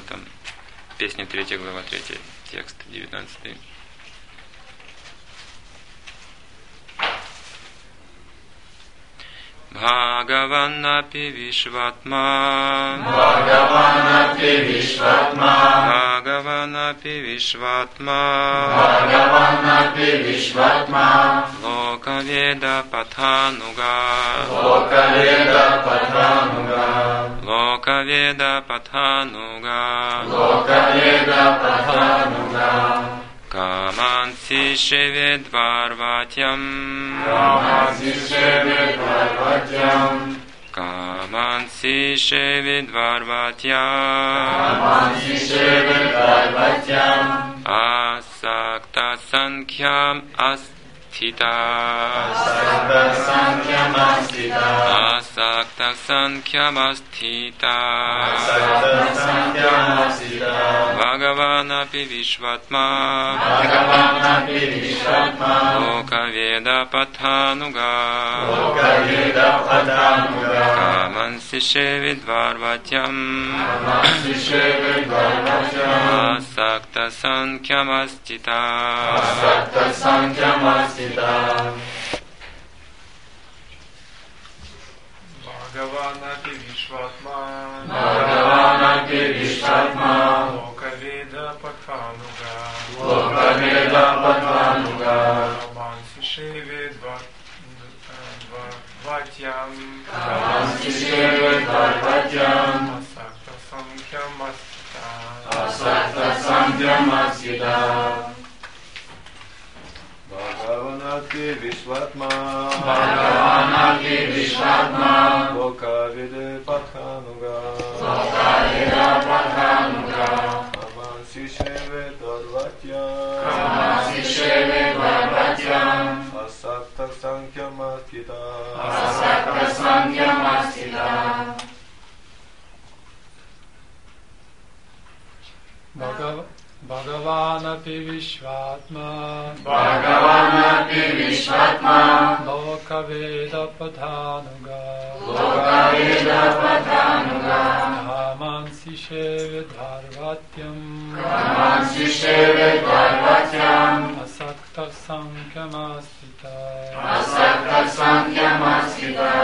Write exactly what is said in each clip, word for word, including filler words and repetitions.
Бхагаватам, песня третья, глава третья, текст девятнадцатый. Bhagavanapi Vishvatma Bhagavanapi Vishvatma Bhagavanapi Vishvatma Bhagavanapi Vishvatma Lokaveda Pathanuga Lokaveda Pathanuga Lokaveda Pathanuga Lokaveda Pathanuga Kamansi Shevedvarvatyam Kamansi Shevedvarvatyam Kamansi Shevedvarvatyam Kamansi Shevedvarvatyam Asakta Sankhyaam Asthita Asakta Sankhyaam Asthita Asakta Sankhyaam Asthita Asakta Sankhyaam Asthita Bhagavanapi Vishvatma Bhagavanapi Vishvatma Lokaveda Pathanuga Lokaveda Pathanuga Kamansi Shevedvarvatyam Kamansi Shevedvarvatyam Asakta Sankhyaam Asthita Asakta Sankhyaam Asthita Bhagavanapi Vishvatma Bhagavanapi Vishvatma Lokaveda Pathanuga Lokaveda Pathanuga Kamansi Shevedvarvatyam Kamansi Shevedvarvatyam Asakta Sankhyaam Asthita Asakta Sankhyaam Asthita Bhagavanapi Vishvatma Bhagavanapi Vishvatma Lokaveda Pathanuga Lokaveda Pathanuga Kamansi Shevedvarvatyam Kamansi Shevedvarvatyam Asakta Sankhyaam Asthita Asakta Sankhyaam Asthita Bhagav- Bhagavanapi Vishvatma Bhagavanapi Vishvatma Lokaveda Pathanuga Lokaveda Pathanuga Kamansi Shevedvarvatyam Kamansi Shevedvarvatyam Asakta Sankhyaam Asthita Asakta Sankhyaam Asthita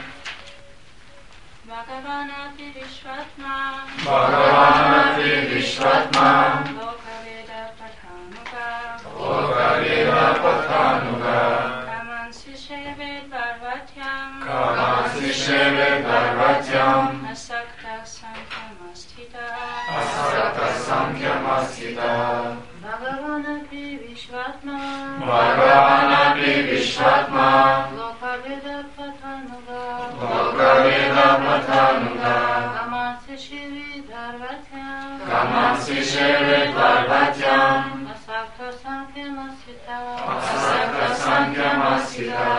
Bhagavanapi Vishvatma Bhagavanapi Vishvatma Lokaveda Pathanuga Lokaveda Pathanuga Kamansi Shevedvarvatyam Kamansi Shevedvarvatyam Asakta Sankhyaam Asthita Asakta Sankhyaam Asthita Bhagavanapi Vishvatma Bhagavanapi Vishvatma Lokaveda Pathanuga Lokaveda Pathanuga Kamansi Shevedvarvatyam Kamansi Shevedvarvatyam Asakta Sankhyaam Asthita Asakta Sankhyaam Asthita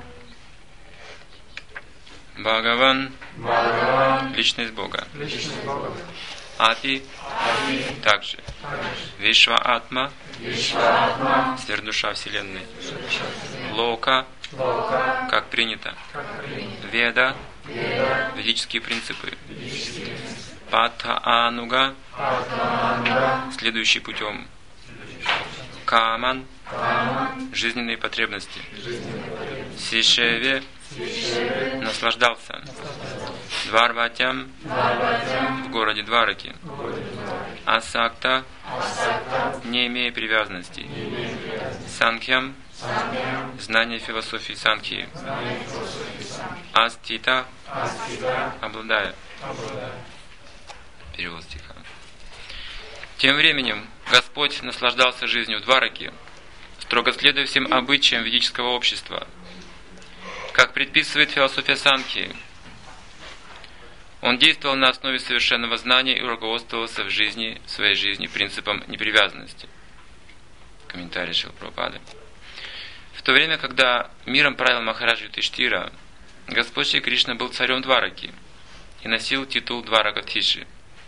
Бхагаван Бхагаван — личность Бога. Личность Бога Апи — также. Вишва Атма Вишватма — сверхдуша Вселенной. Лока Лока — как принято. как принято Веда Веда — ведические принципы. Ведические Патха Ануга Патханга — следующий путем. Каман Каман — жизненные потребности. жизненный Сишеве Сишеве — наслаждался. Дварватям Дварватям — в городе Двараки. Асакта Асакта — не имея привязанностей. Невежливость Санхьям Саньям — знание философии Санхьи. Знание философии Сан Астита Астита — обладая. обладая Перевод стиха. Тем временем Господь наслаждался жизнью в Двараке, строго следуя всем обычаям ведического общества, как предписывает философия Санхи. Он действовал на основе совершенного знания и руководствовался в жизни, в своей жизни принципом непривязанности. Комментарий Шрила Прабхупады. В то время, когда миром правил Махараджа Юдхиштхира, Господь Шри Кришна был царем Двараки и носил титул Дваракадхиши.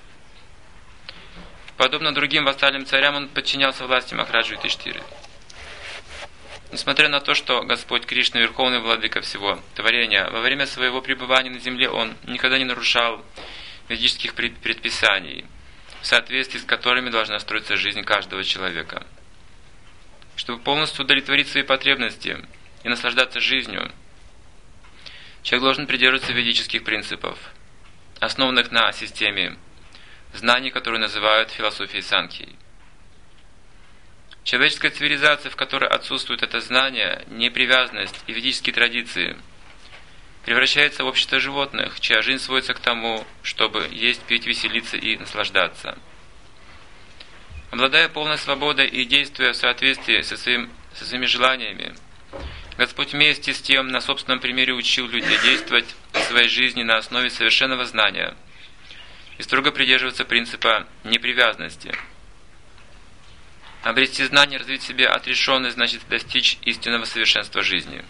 Подобно другим вассальным царям, он подчинялся власти Махараджа Юдхиштхиры. Несмотря на то, что Господь Кришна — верховный владыка всего творения, во время своего пребывания на земле он никогда не нарушал ведических предписаний, в соответствии с которыми должна строиться жизнь каждого человека. Чтобы полностью удовлетворить свои потребности и наслаждаться жизнью, человек должен придерживаться ведических принципов, основанных на системе знаний, которые называют философией Санхьи. Человеческая цивилизация, в которой отсутствует это знание, непривязанность и ведические традиции, превращается в общество животных, чья жизнь сводится к тому, чтобы есть, пить, веселиться и наслаждаться. Обладая полной свободой и действуя в соответствии со, своим, со своими желаниями, Господь вместе с тем на собственном примере учил людей действовать в своей жизни на основе совершенного знания и строго придерживаться принципа непривязанности. Обрести знание, развить в себе отрешенность, значит достичь истинного совершенства жизни.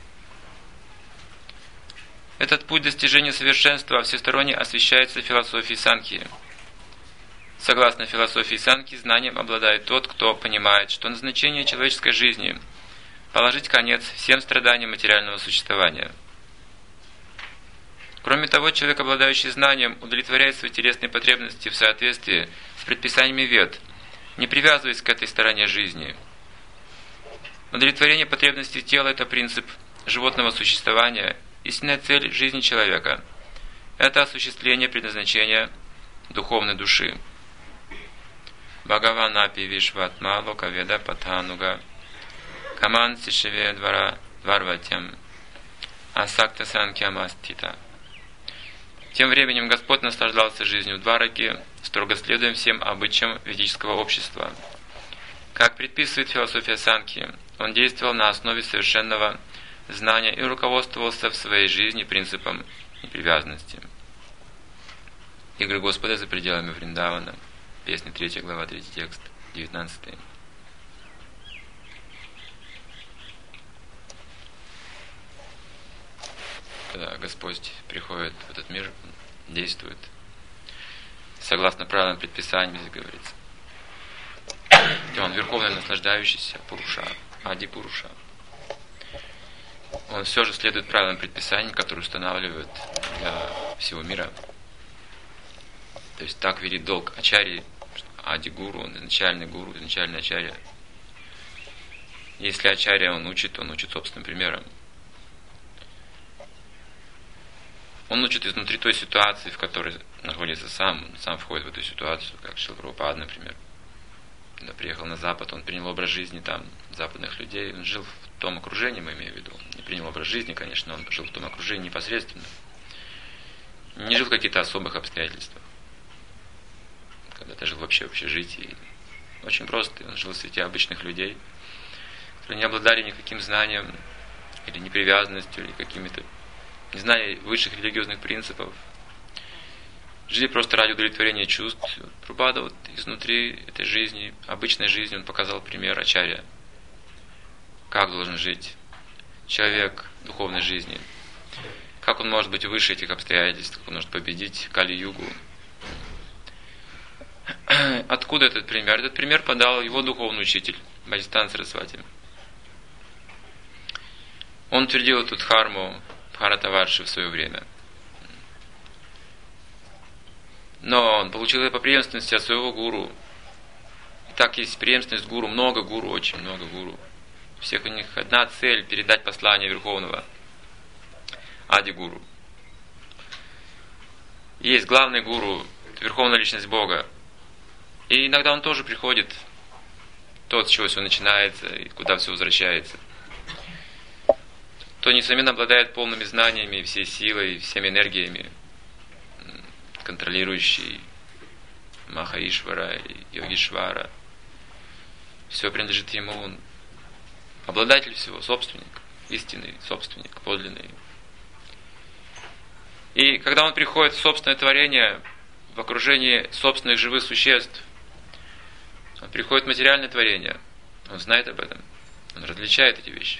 Этот путь достижения совершенства всесторонне освещается философией Санхьи. Согласно философии Санхьи, знанием обладает тот, кто понимает, что назначение человеческой жизни – положить конец всем страданиям материального существования. Кроме того, человек, обладающий знанием, удовлетворяет свои телесные потребности в соответствии с предписаниями Вед, не привязываясь к этой стороне жизни. Удовлетворение потребностей тела – это принцип животного существования, истинная цель жизни человека. Это осуществление предназначения духовной души. Бхагаван апи вишватма локаведа патхануга каман сишеве двара дварватям асакта санкьям астита. Тем временем Господь наслаждался жизнью в Двараке, строго следуя всем обычаям ведического общества. Как предписывает философия Санхьи, он действовал на основе совершенного знания и руководствовался в своей жизни принципом непривязанности. Игры Господа за пределами Вриндавана. Песня третья глава, третий текст, девятнадцатый. Когда Господь приходит в этот мир, действует согласно правилам предписаний, здесь говорится. Он верховный наслаждающийся Пуруша, Ади Пуруша. Он все же следует правилам предписаний, которые устанавливают для всего мира. То есть так велит долг Ачарьи, Ади Гуру, он изначальный гуру, изначальный Ачарья. Если Ачарья он учит, он учит собственным примером. Он учит изнутри той ситуации, в которой находится сам. Он сам входит в эту ситуацию, как Шрила Прабхупада, например. Когда приехал на Запад, он принял образ жизни там западных людей. Он жил в том окружении, мы имеем в виду. Он не принял образ жизни, конечно, он жил в том окружении непосредственно. Не жил в каких-то особых обстоятельствах. Когда-то жил вообще в общежитии. Очень просто. Он жил в свете обычных людей, которые не обладали никаким знанием, или непривязанностью, или какими-то не знали высших религиозных принципов. Жили просто ради удовлетворения чувств. Прабхупада вот изнутри этой жизни, обычной жизни, он показал пример Ачарья. Как должен жить человек в духовной жизни. Как он может быть выше этих обстоятельств, как он может победить Кали-югу. Откуда этот пример? Этот пример подал его духовный учитель, Бхактисиданта Сарасвати. Он утвердил эту дхарму Бхаратаварши в свое время. Но он получил это по преемственности от своего гуру. И так есть преемственность гуру, много гуру, очень много гуру. У всех у них одна цель – передать послание Верховного Ади-гуру. Есть главный гуру, Верховная Личность Бога. И иногда он тоже приходит, тот, с чего все начинается и куда все возвращается. То, несомненно, обладает полными знаниями, всей силой, всеми энергиями, контролирующий Маха-ишвара и Йогишвара. Все принадлежит ему, он обладатель всего, собственник, истинный собственник, подлинный. И когда он приходит в собственное творение, в окружении собственных живых существ, он приходит в материальное творение, он знает об этом, он различает эти вещи.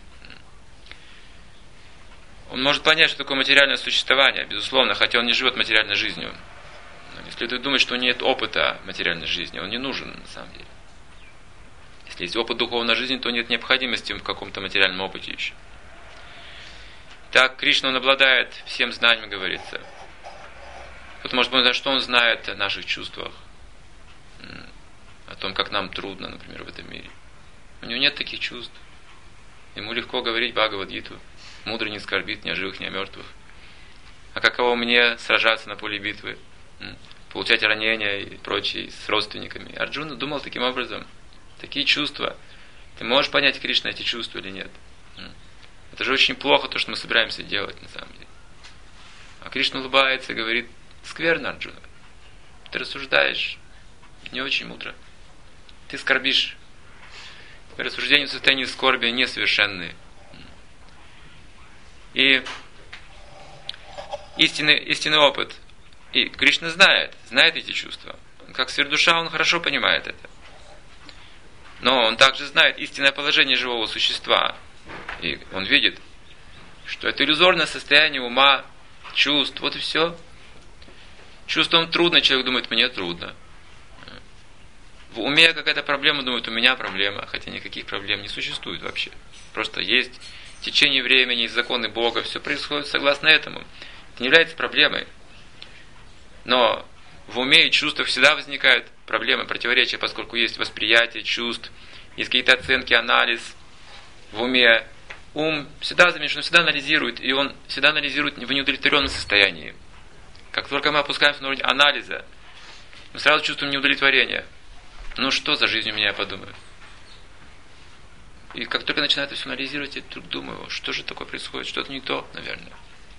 Он может понять, что такое материальное существование, безусловно, хотя он не живет материальной жизнью. Но не следует думать, что нет опыта материальной жизни, он не нужен на самом деле. Если есть опыт духовной жизни, то нет необходимости в каком-то материальном опыте еще. Так Кришна, он обладает всем знанием, говорится. Кто-то может понять, что он знает о наших чувствах, том, как нам трудно, например, в этом мире. У него нет таких чувств. Ему легко говорить Бхагавад-гиту. Мудрый не скорбит ни о живых, ни о мертвых. А каково мне сражаться на поле битвы, получать ранения и прочее с родственниками? Арджуна думал таким образом. Такие чувства. Ты можешь понять, Кришна, эти чувства или нет? Это же очень плохо, то, что мы собираемся делать, на самом деле. А Кришна улыбается и говорит: скверно, Арджуна. Ты рассуждаешь не очень мудро. Ты скорбишь. Рассуждения в состоянии скорби несовершенные. И истинный, истинный опыт. И Кришна знает, знает эти чувства. Как сверхдуша, он хорошо понимает это. Но он также знает истинное положение живого существа. И он видит, что это иллюзорное состояние ума, чувств, вот и все. Чувством трудно, человек думает: мне трудно. В уме какая-то проблема, думает: у меня проблема, хотя никаких проблем не существует вообще. Просто есть течение времени, законы Бога, все происходит согласно этому. Это не является проблемой. Но в уме и чувствах всегда возникают проблемы, противоречия, поскольку есть восприятие чувств, есть какие-то оценки, анализ в уме. Ум всегда замешан, он всегда анализирует, и он всегда анализирует в неудовлетворенном состоянии. Как только мы опускаемся на уровень анализа, мы сразу чувствуем неудовлетворение. Ну что за жизнь у меня, я подумаю. И как только начинаю это все анализировать, я вдруг думаю: что же такое происходит, что-то не то, наверное.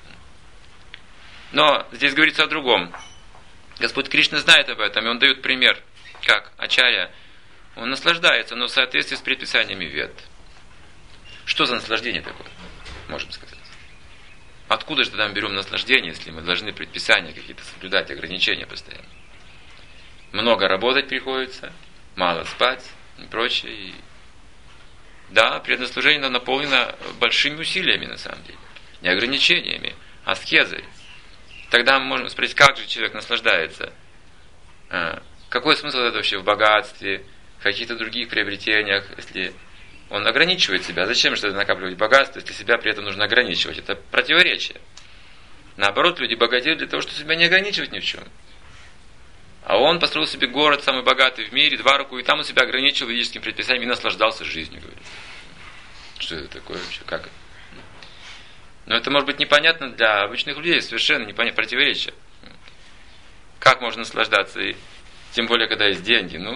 Но здесь говорится о другом. Господь Кришна знает об этом, и Он дает пример, как Ачарья. Он наслаждается, но в соответствии с предписаниями Вед. Что за наслаждение такое, можем сказать? Откуда же тогда мы берем наслаждение, если мы должны предписания какие-то соблюдать, ограничения постоянно? Много работать приходится, мало спать и прочее. И да, преднаслаждение наполнено большими усилиями, на самом деле. Не ограничениями, а аскезой. Тогда мы можем спросить, как же человек наслаждается? А, какой смысл это вообще в богатстве, в каких-то других приобретениях, если он ограничивает себя? Зачем же накапливать богатство, если себя при этом нужно ограничивать? Это противоречие. Наоборот, люди богатеют для того, чтобы себя не ограничивать ни в чем. А он построил себе город, самый богатый в мире, два руку, и там он себя ограничил ведическим предписанием и наслаждался жизнью, говорит. Что это такое вообще? Как это? Но это может быть непонятно для обычных людей, совершенно непонятно, противоречие. Как можно наслаждаться, и тем более, когда есть деньги? Ну.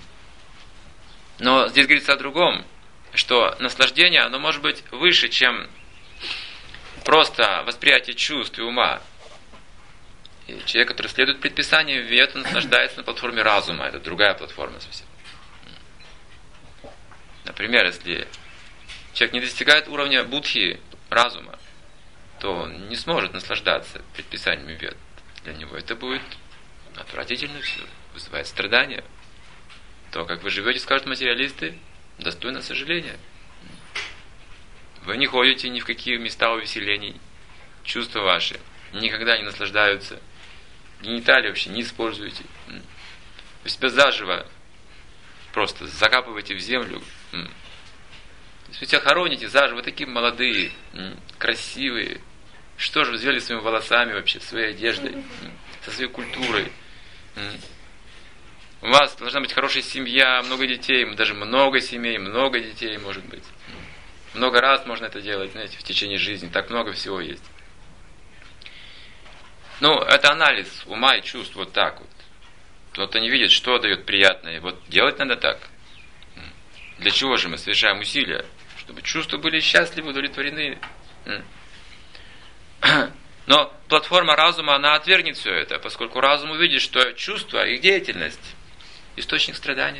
Но здесь говорится о другом, что наслаждение, оно может быть выше, чем просто восприятие чувств и ума. И человек, который следует предписаниям Вед, он наслаждается на платформе разума. Это другая платформа совсем. Например, если человек не достигает уровня будхи, разума, то он не сможет наслаждаться предписаниями Вед. Для него это будет отвратительно все, вызывает страдания. То, как вы живете, скажут материалисты, достойно сожаления. Вы не ходите ни в какие места увеселений. Чувства ваши никогда не наслаждаются. Гениталии вообще не используете. Вы себя заживо просто закапываете в землю. Вы себя хороните заживо, вы такие молодые, красивые. Что же вы сделали своими волосами вообще, своей одеждой, со своей культурой? У вас должна быть хорошая семья, много детей, даже много семей, много детей, может быть. Много раз можно это делать, знаете, в течение жизни. Так много всего есть. Ну, это анализ ума и чувств вот так вот. Вот они видят, что дает приятное. Вот делать надо так. Для чего же мы совершаем усилия? Чтобы чувства были счастливы, удовлетворены. Но платформа разума, она отвергнет все это, поскольку разум увидит, что чувства, их деятельность – источник страдания.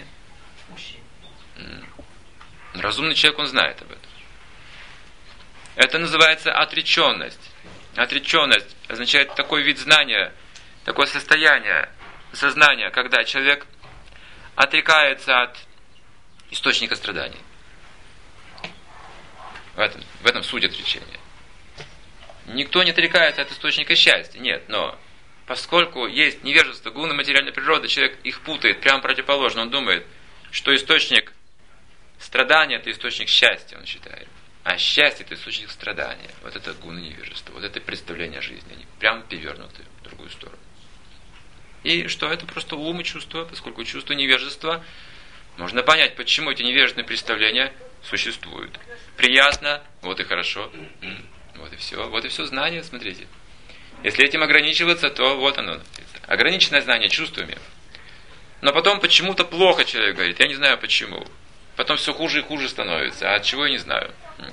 Разумный человек, он знает об этом. Это называется отреченность. Отреченность означает такой вид знания, такое состояние сознания, когда человек отрекается от источника страданий. В этом, в этом суть отречения. Никто не отрекается от источника счастья, нет, но поскольку есть невежество, гуны материальной природы, человек их путает, прямо противоположно, он думает, что источник страдания – это источник счастья, он считает. А счастье – это источник страдания. Вот это гуны невежества, вот это представление о жизни. Они прямо перевернуты в другую сторону. И что это просто ум и чувство, поскольку чувство невежества, можно понять, почему эти невежественные представления существуют. Приятно, вот и хорошо, вот и все, вот и все знание, смотрите. Если этим ограничиваться, то вот оно. Ограниченное знание чувствами. Но потом почему-то плохо человек говорит, я не знаю почему. Потом все хуже и хуже становится, а от чего я не знаю.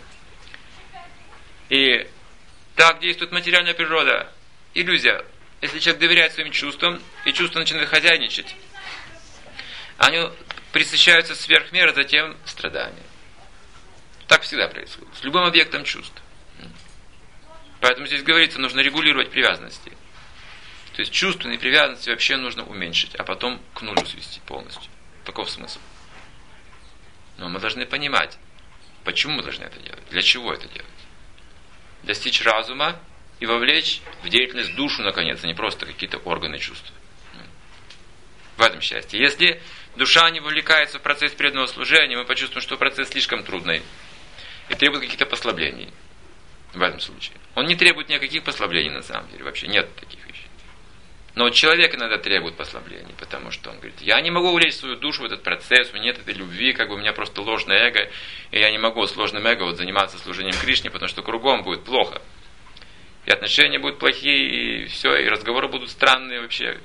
И так действует материальная природа. Иллюзия. Если человек доверяет своим чувствам, и чувства начинают хозяйничать, они пресыщаются сверх меры, затем страдания. Так всегда происходит. С любым объектом чувств. Поэтому здесь говорится, нужно регулировать привязанности. То есть чувственные привязанности вообще нужно уменьшить, а потом к нулю свести полностью. Таков смысл. Но мы должны понимать, почему мы должны это делать, для чего это делать. Достичь разума и вовлечь в деятельность душу, наконец, а не просто какие-то органы чувств. В этом счастье. Если душа не вовлекается в процесс преданного служения, мы почувствуем, что процесс слишком трудный и требует каких-то послаблений. В этом случае. Он не требует никаких послаблений на самом деле. Вообще нет таких вещей. Но человек иногда требует послаблений, потому что он говорит, я не могу увлечь свою душу в этот процесс, у меня нет этой любви, как бы у меня просто ложное эго, и я не могу с ложным эго вот заниматься служением Кришне, потому что кругом будет плохо. И отношения будут плохие, и все, и разговоры будут странные вообще.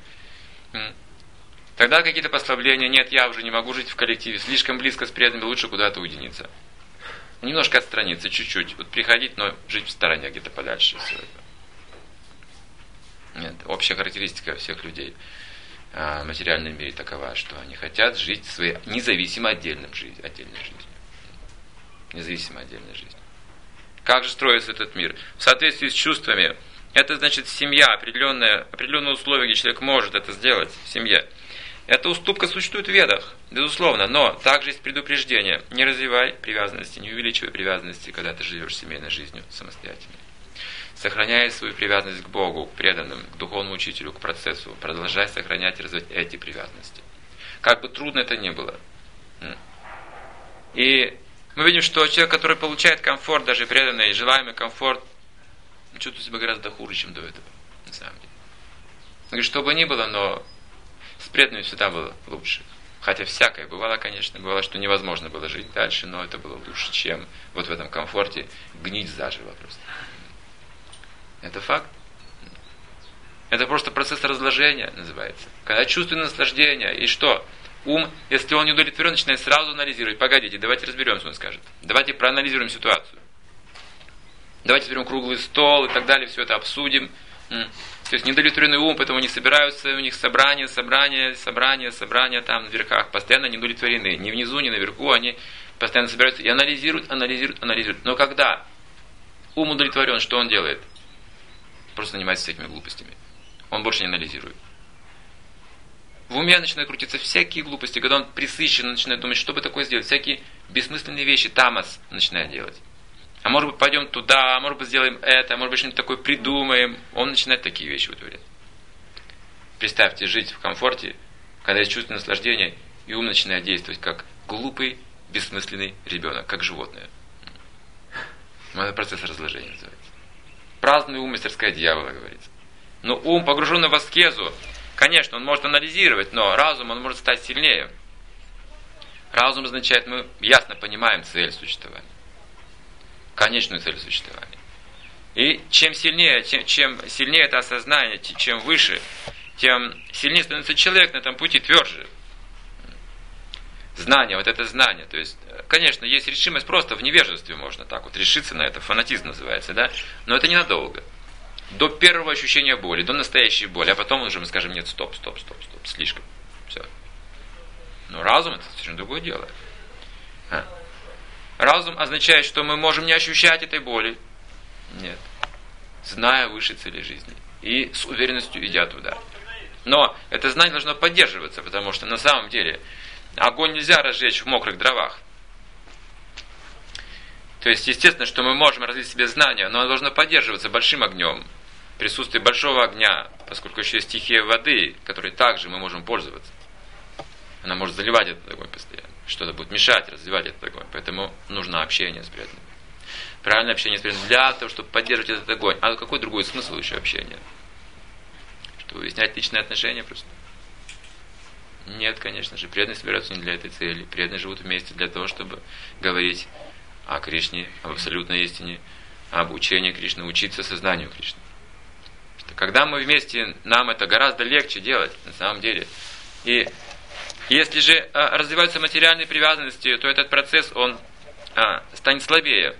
Тогда какие-то послабления, нет, я уже не могу жить в коллективе, слишком близко с преданными, лучше куда-то уединиться. Немножко отстраниться, чуть-чуть, вот приходить, но жить в стороне, где-то подальше. Нет, общая характеристика всех людей в материальном мире такова, что они хотят жить своей независимо отдельным жизнью, отдельной жизнью. Независимо отдельной жизнью. Как же строится этот мир? В соответствии с чувствами. Это значит семья, определенное, определенные условия, где человек может это сделать в семье. Эта уступка существует в ведах, безусловно, но также есть предупреждение. Не развивай привязанности, не увеличивай привязанности, когда ты живешь семейной жизнью самостоятельно. Сохраняй свою привязанность к Богу, к преданным, к духовному учителю, к процессу. Продолжай сохранять и развивать эти привязанности. Как бы трудно это ни было. И мы видим, что человек, который получает комфорт, даже преданный, желаемый комфорт, чувствует себя гораздо хуже, чем до этого, на самом деле. Он говорит, что бы ни было, но с преданными всегда было лучше. Хотя всякое бывало, конечно, бывало, что невозможно было жить дальше, но это было лучше, чем вот в этом комфорте гнить заживо просто. Это факт. Это просто процесс разложения называется. Когда чувствует наслаждение, и что? Ум, если он не удовлетворен, начинает сразу анализировать. Погодите, давайте разберемся, он скажет. Давайте проанализируем ситуацию. Давайте берем круглый стол и так далее, все это обсудим. То есть недовлетворенный ум, поэтому они собираются, у них собрания, собрания, собрания, собрания там на верхах, постоянно недовлетворены. Ни внизу, ни наверху, они постоянно собираются и анализируют, анализируют, анализируют. Но когда ум удовлетворен, что он делает? Просто занимается всякими глупостями. Он больше не анализирует. В уме начинают крутиться всякие глупости, когда он пресыщен, начинает думать, что бы такое сделать. Всякие бессмысленные вещи, тамас начинает делать. А может быть, пойдем туда, а может быть, сделаем это, а может быть, что-нибудь такое придумаем. Он начинает такие вещи вытворять. Представьте, жить в комфорте, когда есть чувство наслаждения, и ум начинает действовать как глупый, бессмысленный ребенок, как животное. Это процесс разложения называется. Праздный ум, мастерская дьявола, говорится. Но ум, погруженный в аскезу, конечно, он может анализировать, но разум, он может стать сильнее. Разум означает, мы ясно понимаем цель существования. Конечную цель существования. И чем сильнее, чем, чем сильнее это осознание, чем выше, тем сильнее становится человек на этом пути, тверже. Знание, вот это знание. То есть, конечно, есть решимость просто в невежестве можно так вот решиться на это, фанатизм называется, да? Но это ненадолго. До первого ощущения боли, до настоящей боли, а потом уже мы скажем, нет, стоп, стоп, стоп, стоп, слишком. Все. Но разум это совершенно другое дело. А. Разум означает, что мы можем не ощущать этой боли. Нет. Зная выше цели жизни. И с уверенностью идя туда. Но это знание должно поддерживаться, потому что на самом деле огонь нельзя разжечь в мокрых дровах. То есть, естественно, что мы можем развить в себе знание, но оно должно поддерживаться большим огнем. Присутствие большого огня, поскольку еще есть стихия воды, которой также мы можем пользоваться. Она может заливать этот огонь постоянно. Что-то будет мешать развивать этот огонь. Поэтому нужно общение с преданными. Правильное общение с преданными для того, чтобы поддерживать этот огонь. А какой другой смысл еще общения? Что, выяснять личные отношения просто? Нет, конечно же. Преданные собираются не для этой цели. Преданные живут вместе для того, чтобы говорить о Кришне, об абсолютной истине, об учении Кришны, учиться сознанию Кришны. Что когда мы вместе, нам это гораздо легче делать, на самом деле. И если же а, развиваются материальные привязанности, то этот процесс, он а, станет слабее.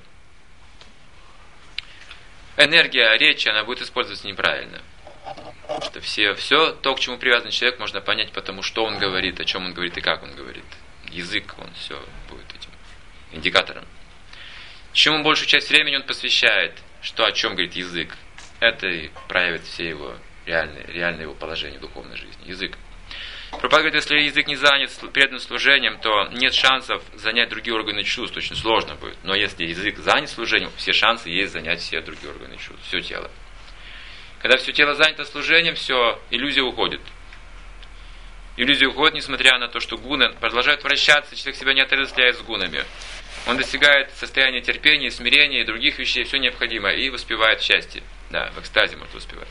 Энергия речи, она будет использоваться неправильно. Что все, все то, к чему привязан человек, можно понять потому, что он говорит, о чем он говорит и как он говорит. Язык, он все будет этим индикатором. Чему большую часть времени он посвящает, что о чем говорит язык, это и проявит все его реальные, реальное его положение в духовной жизни. Язык. Прабхупада говорит, если язык не занят преданным служением, то нет шансов занять другие органы чувств, очень сложно будет. Но если язык занят служением, все шансы есть занять все другие органы чувств, все тело. Когда все тело занято служением, все, иллюзия уходит. Иллюзия уходит, несмотря на то, что гуны продолжают вращаться, человек себя не отождествляет с гунами. Он достигает состояния терпения, смирения и других вещей, все необходимое, и воспевает счастье. Да, в экстазе может воспевать.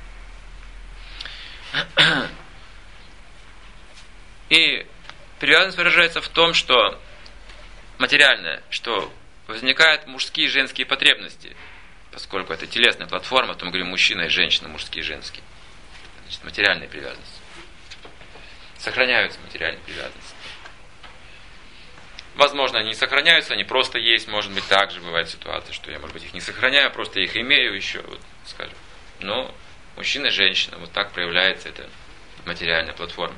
И привязанность выражается в том, что материальное, что возникают мужские и женские потребности, поскольку это телесная платформа, то мы говорим мужчина и женщина, мужские и женские. Значит, материальные привязанности. Сохраняются материальные привязанности. Возможно, они не сохраняются, они просто есть, может быть, так же бывает ситуация, что я, может быть, их не сохраняю, просто их имею еще, вот, скажем. Но мужчина и женщина, вот так проявляется эта материальная платформа.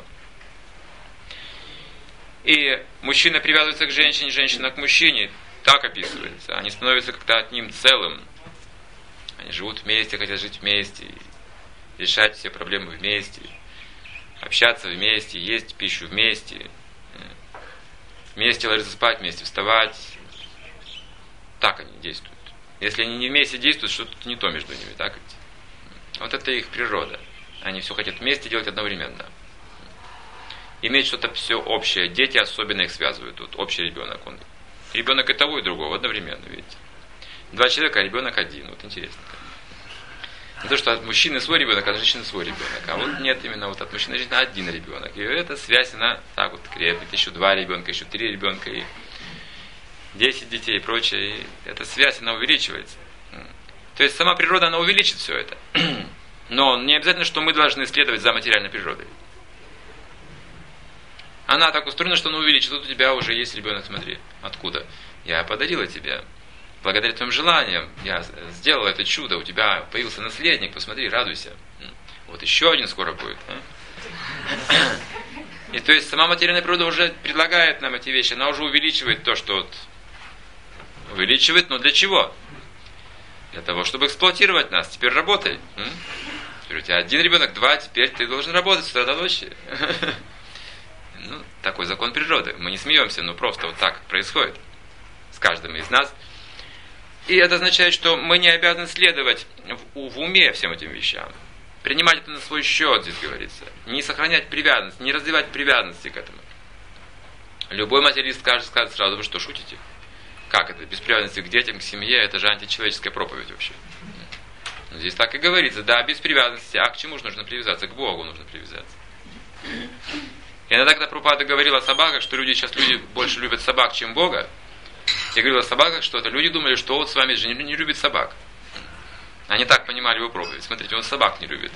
И мужчина привязывается к женщине, женщина к мужчине, так описывается. Они становятся как-то одним целым. Они живут вместе, хотят жить вместе, решать все проблемы вместе, общаться вместе, есть пищу вместе, вместе ложиться спать, вместе вставать. Так они действуют. Если они не вместе действуют, что-то не то между ними, так ведь? Вот это их природа. Они все хотят вместе делать одновременно. Иметь что-то все общее. Дети особенно их связывают. Вот общий ребенок. Он, ребенок и того, и другого одновременно, видите. Два человека, а ребенок один. Вот интересно. Не то, что от мужчины свой ребенок, а от женщины свой ребенок. А вот нет, именно вот от мужчины и женщины один ребенок. И эта связь, она так вот крепнет. Еще два ребенка, еще три ребенка, и десять детей и прочее. И эта связь, она увеличивается. То есть сама природа, она увеличит все это. Но не обязательно, что мы должны следовать за материальной природой. Она так устроена, что она увеличит. Тут у тебя уже есть ребенок, смотри. Откуда? Я подарила тебе. Благодаря твоим желаниям я сделал это чудо. У тебя появился наследник. Посмотри, радуйся. Вот еще один скоро будет. И то есть сама материальная природа уже предлагает нам эти вещи. Она уже увеличивает то, что вот увеличивает. Но для чего? Для того, чтобы эксплуатировать нас. Теперь работай. Теперь у тебя один ребенок, два. Теперь ты должен работать сосредоточенно. Ну, такой закон природы. Мы не смеемся, но просто вот так происходит с каждым из нас. И это означает, что мы не обязаны следовать в, в уме всем этим вещам. Принимать это на свой счет, здесь говорится. Не сохранять привязанность, не развивать привязанности к этому. Любой материалист скажет, скажет сразу, вы что, шутите? Как это? Без привязанности к детям, к семье, это же античеловеческая проповедь вообще. Но здесь так и говорится, да, без привязанности. А к чему же нужно привязаться? К Богу нужно привязаться. И иногда, когда Прабхупада говорил о собаках, что люди сейчас люди больше любят собак, чем Бога, я говорил о собаках, что это люди думали, что вот с вами же не, не любит собак. Они так понимали его проповедь. Смотрите, он собак не любит.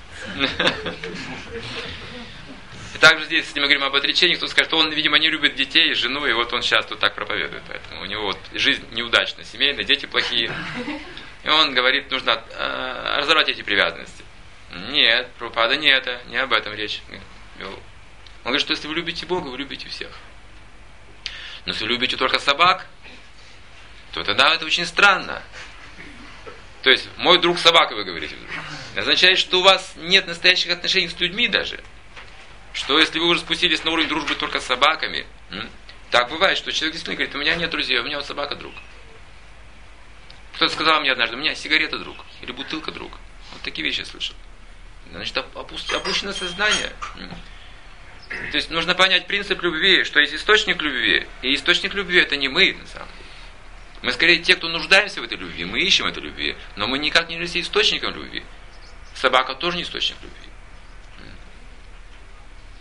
И также здесь, если мы говорим об отречении, кто скажет, что он, видимо, не любит детей, жену, и вот он сейчас тут так проповедует. Поэтому у него вот жизнь неудачная, семейная, дети плохие. И он говорит, нужно э, разорвать эти привязанности. Нет, Прабхупада не это, не об этом речь. Он говорит, что если вы любите Бога, вы любите всех. Но если вы любите только собак, то тогда это очень странно. То есть, мой друг собака, вы говорите вдруг. Это означает, что у вас нет настоящих отношений с людьми даже. Что если вы уже спустились на уровень дружбы только с собаками, м? Так бывает, что человек действительно говорит, у меня нет друзей, у меня вот собака друг. Кто-то сказал мне однажды, у меня сигарета друг, или бутылка друг. Вот такие вещи я слышал. Значит, опущено сознание. То есть нужно понять принцип любви, что есть источник любви, и источник любви это не мы, на самом деле. Мы скорее те, кто нуждаемся в этой любви, мы ищем этой любви, но мы никак не являемся источником любви. Собака тоже не источник любви.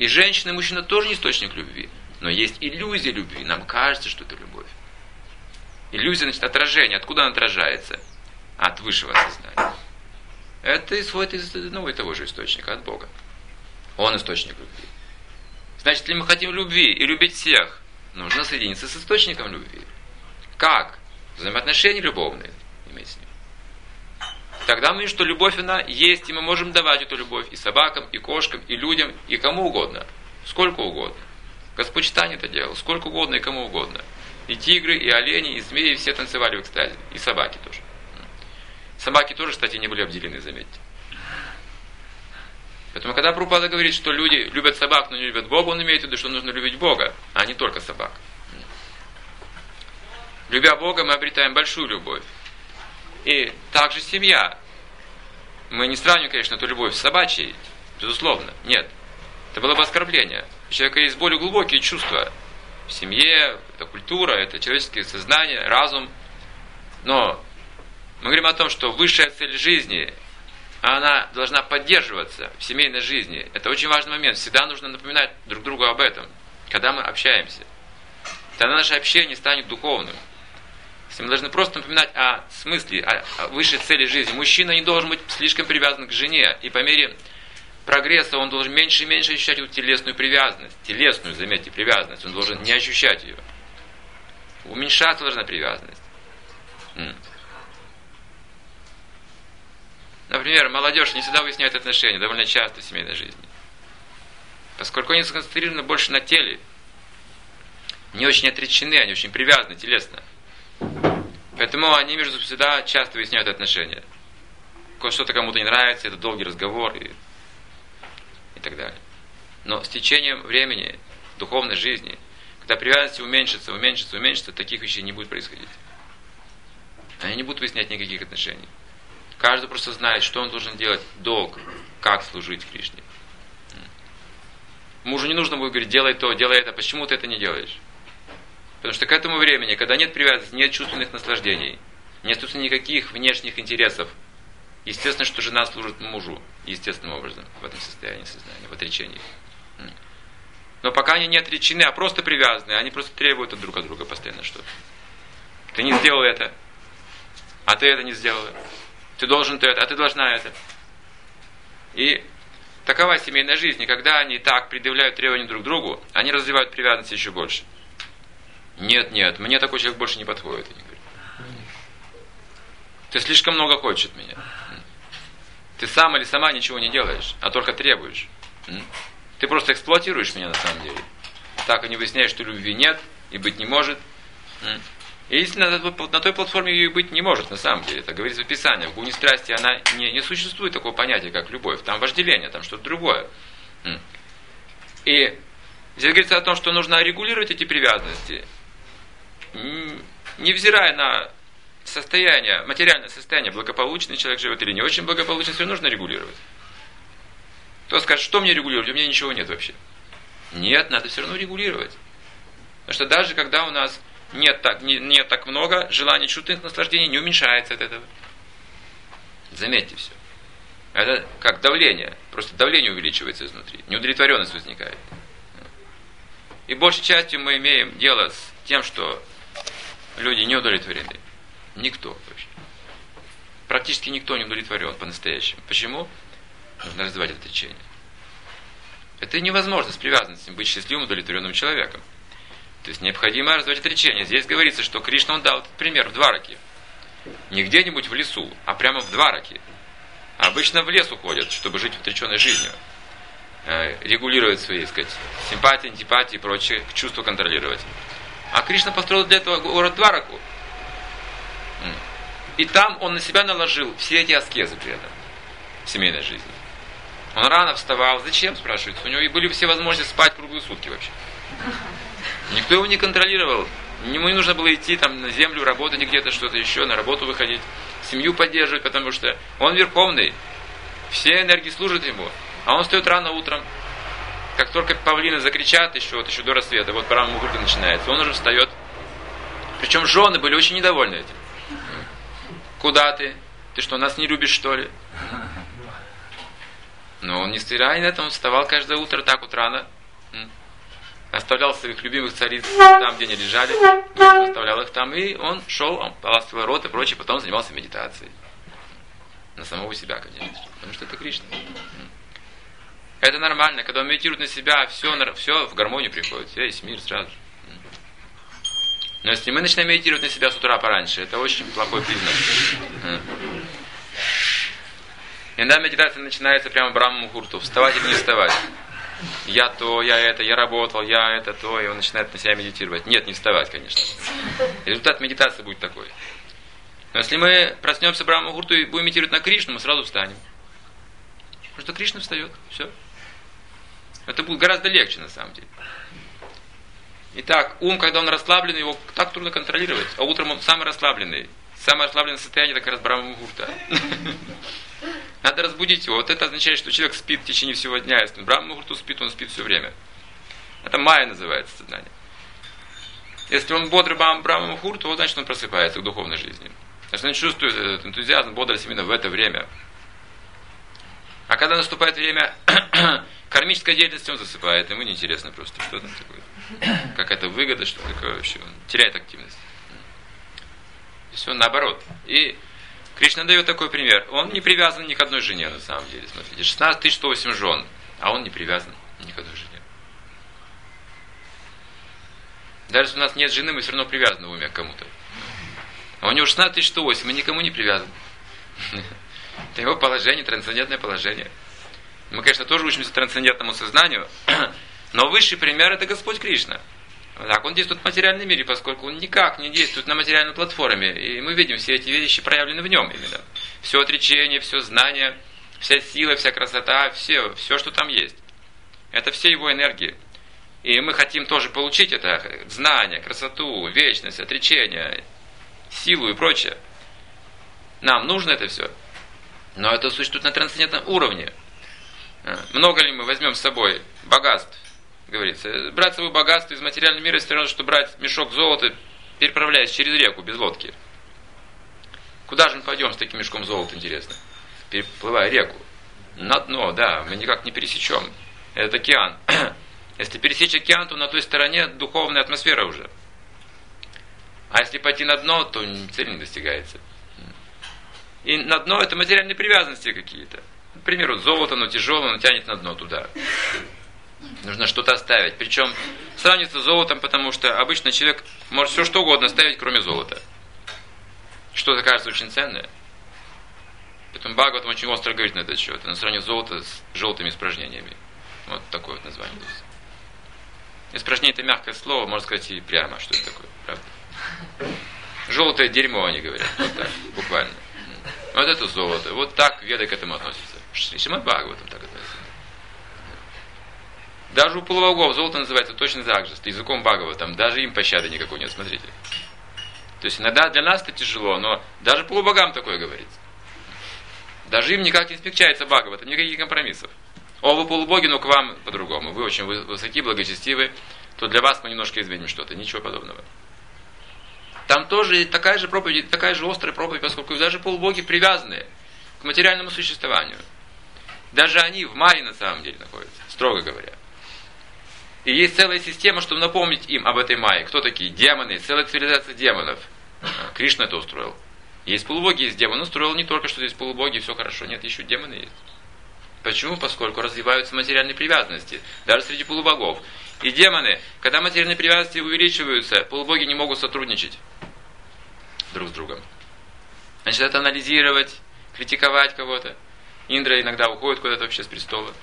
И женщина и мужчина тоже не источник любви. Но есть иллюзия любви. Нам кажется, что это любовь. Иллюзия, значит, отражение. Откуда она отражается? От высшего сознания. Это исходит из одного и того же источника, от Бога. Он источник любви. Значит, если мы хотим любви и любить всех, нужно соединиться с источником любви. Как? Взаимоотношения любовные иметь с ним. Тогда мы видим, что любовь, она есть, и мы можем давать эту любовь и собакам, и кошкам, и людям, и кому угодно. Сколько угодно. Господь Читань это делал. Сколько угодно и кому угодно. И тигры, и олени, и змеи все танцевали в экстазе. И собаки тоже. Собаки тоже, кстати, не были обделены, заметьте. Поэтому, когда Прабхупада говорит, что люди любят собак, но не любят Бога, он имеет в виду, что нужно любить Бога, а не только собак. Любя Бога, мы обретаем большую любовь. И также семья. Мы не сравниваем, конечно, эту любовь с собачьей, безусловно. Нет. Это было бы оскорбление. У человека есть более глубокие чувства. В семье, это культура, это человеческое сознание, разум. Но мы говорим о том, что высшая цель жизни, она должна поддерживаться в семейной жизни. Это очень важный момент. Всегда нужно напоминать друг другу об этом, когда мы общаемся. Тогда наше общение станет духовным. Если мы должны просто напоминать о смысле, о, о высшей цели жизни. Мужчина не должен быть слишком привязан к жене. И по мере прогресса он должен меньше и меньше ощущать эту телесную привязанность. Телесную, заметьте, привязанность. Он должен не ощущать ее. Уменьшаться должна привязанность. Например, молодежь не всегда выясняет отношения, довольно часто в семейной жизни. Поскольку они сконцентрированы больше на теле, не очень отречены, они очень привязаны телесно. Поэтому они между собой всегда часто выясняют отношения. Что-то кому-то не нравится, это долгий разговор и, и так далее. Но с течением времени, духовной жизни, когда привязанность уменьшится, уменьшится, уменьшится, таких вещей не будет происходить. Они не будут выяснять никаких отношений. Каждый просто знает, что он должен делать, долг, как служить Кришне. Мужу не нужно будет говорить, делай то, делай это, почему ты это не делаешь? Потому что к этому времени, когда нет привязанности, нет чувственных наслаждений, нет никаких внешних интересов, естественно, что жена служит мужу, естественным образом, в этом состоянии сознания, в отречении. Но пока они не отречены, а просто привязаны, они просто требуют друг от друга постоянно что-то. Ты не сделал это, а ты это не сделала. Ты должен это, а ты должна это. И такова семейная жизнь. И когда они так предъявляют требования друг к другу, они развивают привязанность еще больше. Нет, нет, мне такой человек больше не подходит. Они говорят. Ты слишком много хочешь от меня. Ты сам или сама ничего не делаешь, а только требуешь. Ты просто эксплуатируешь меня на самом деле. Так они выясняют, что любви нет и быть не может. И если на, на той платформе ее и быть не может, на самом деле, это говорится в Писании, в гуне страсти она не, не существует такого понятия, как любовь. Там вожделение, там что-то другое. И здесь говорится о том, что нужно регулировать эти привязанности, невзирая на состояние, материальное состояние, благополучный человек живет или не очень благополучный, все нужно регулировать. Кто скажет, что мне регулировать, у меня ничего нет вообще. Нет, надо все равно регулировать. Потому что даже когда у нас нет так, не, нет так много, желание чувственных наслаждений не уменьшается от этого. Заметьте все. Это как давление. Просто давление увеличивается изнутри. Неудовлетворенность возникает. И большей частью мы имеем дело с тем, что люди не удовлетворены. Никто вообще. Практически никто не удовлетворен по-настоящему. Почему? Нужно развивать отречение. Это невозможно с привязанностью быть счастливым, удовлетворенным человеком. То есть необходимо развивать отречение. Здесь говорится, что Кришна он дал этот пример в Двараке. Не где-нибудь в лесу, а прямо в Двараке. А обычно в лес уходят, чтобы жить отреченной жизнью. Э, регулировать свои, так сказать, симпатии, антипатии и прочие чувства контролировать. А Кришна построил для этого город Двараку. И там он на себя наложил все эти аскезы при этом. В семейной жизни. Он рано вставал. Зачем, спрашивается? У него и были все возможности спать круглые сутки вообще. Никто его не контролировал. Ему не нужно было идти там на землю, работать где-то, что-то еще, на работу выходить, семью поддерживать, потому что он верховный. Все энергии служат ему. А он встает рано утром. Как только павлины закричат еще, вот еще до рассвета, вот пора мугурта начинается, он уже встает. Причем жены были очень недовольны этим. Куда ты? Ты что, нас не любишь, что ли? Но он не стирая на этом, он вставал каждое утро так вот рано, Оставлял своих любимых цариц там, где они лежали, оставлял их там, и он шел, он поласкивал рот и прочее, потом занимался медитацией. На самого себя, конечно, потому что это Кришна. Это нормально, когда он медитирует на себя, все, все в гармонию приходит, весь мир сразу же. Но если мы начинаем медитировать на себя с утра пораньше, это очень плохой признак. Иногда медитация начинается прямо в Брахма-мухурту, вставать или не вставать. Я то, я это, я работал, я это, то, и он начинает на себя медитировать. Нет, не вставать, конечно. Результат медитации будет такой. Но если мы проснемся в Брахма-мухурту и будем медитировать на Кришну, мы сразу встанем. Потому что Кришна встает, все. Это будет гораздо легче, на самом деле. Итак, ум, когда он расслаблен, его так трудно контролировать. А утром он самый расслабленный. Самое расслабленное состояние, это как раз Брахма-мухурта. Надо разбудить его. Вот это означает, что человек спит в течение всего дня. Если он Брахма-мухурту спит, он спит все время. Это майя называется сознание. Если он бодрый Брахма-мухурту, вот значит он просыпается к духовной жизни. Если он чувствует этот энтузиазм, бодрость именно в это время. А когда наступает время кармической деятельности, он засыпает. Ему неинтересно просто, что там такое. Какая-то выгода, что такое вообще. Он теряет активность. Все наоборот. И Кришна дает такой пример. Он не привязан ни к одной жене, на самом деле. Смотрите, шестнадцать тысяч сто восемь жен, а он не привязан ни к одной жене. Даже если у нас нет жены, мы все равно привязаны в уме к кому-то. А у него шестнадцать тысяч сто восемь, и никому не привязан. Это его положение, трансцендентное положение. Мы, конечно, тоже учимся трансцендентному сознанию, но высший пример – это Господь Кришна. Так, он действует в материальном мире, поскольку он никак не действует на материальной платформе. И мы видим, все эти вещи проявлены в нем именно. Все отречение, все знание, вся сила, вся красота, все, все, что там есть. Это все его энергии. И мы хотим тоже получить это знание, красоту, вечность, отречение, силу и прочее. Нам нужно это все. Но это существует на трансцендентном уровне. Много ли мы возьмем с собой богатств? Говорится, брать с собой богатство из материального мира, все равно, что брать мешок золота, переправляясь через реку без лодки. Куда же мы пойдем с таким мешком золота, интересно? Переплывая реку. На дно, да, мы никак не пересечем. Это океан. Если пересечь океан, то на той стороне духовная атмосфера уже. А если пойти на дно, то цель не достигается. И на дно это материальные привязанности какие-то. К примеру, золото, оно тяжелое, оно тянет на дно туда. Нужно что-то оставить. Причем сравнится с золотом, потому что обычно человек может все что угодно оставить, кроме золота. Что-то кажется очень ценное. Поэтому Бхагаватам очень остро говорит на этот счет. Он сравнивает золото с желтыми испражнениями. Вот такое вот название. Испражнение — это мягкое слово, можно сказать и прямо, что это такое, правда. Желтое дерьмо, они говорят. Вот так, буквально. Вот это золото. Вот так веды к этому относятся. Шримад Бхагаватам так относится. Даже у полубогов золото называется точно так же, с языком Бхагаватам. Даже им пощады никакой нет, смотрите. То есть иногда для нас это тяжело, но даже полубогам такое говорится. Даже им никак не смягчается Бхагаватам, никаких компромиссов. О, вы полубоги, но к вам по-другому. Вы очень высоки, благочестивы, то для вас мы немножко изменим что-то. Ничего подобного. Там тоже такая же проповедь, такая же острая проповедь, поскольку даже полубоги привязаны к материальному существованию. Даже они в Майе на самом деле находятся, строго говоря. И есть целая система, чтобы напомнить им об этой Майе. Кто такие? Демоны, целая цивилизация демонов. Кришна это устроил. Есть полубоги, есть демоны. Он устроил не только, что здесь полубоги, и все хорошо. Нет, еще демоны есть. Почему? Поскольку развиваются материальные привязанности, даже среди полубогов. И демоны, когда материальные привязанности увеличиваются, полубоги не могут сотрудничать друг с другом. Начинают анализировать, критиковать кого-то. Индра иногда уходит куда-то вообще с престола.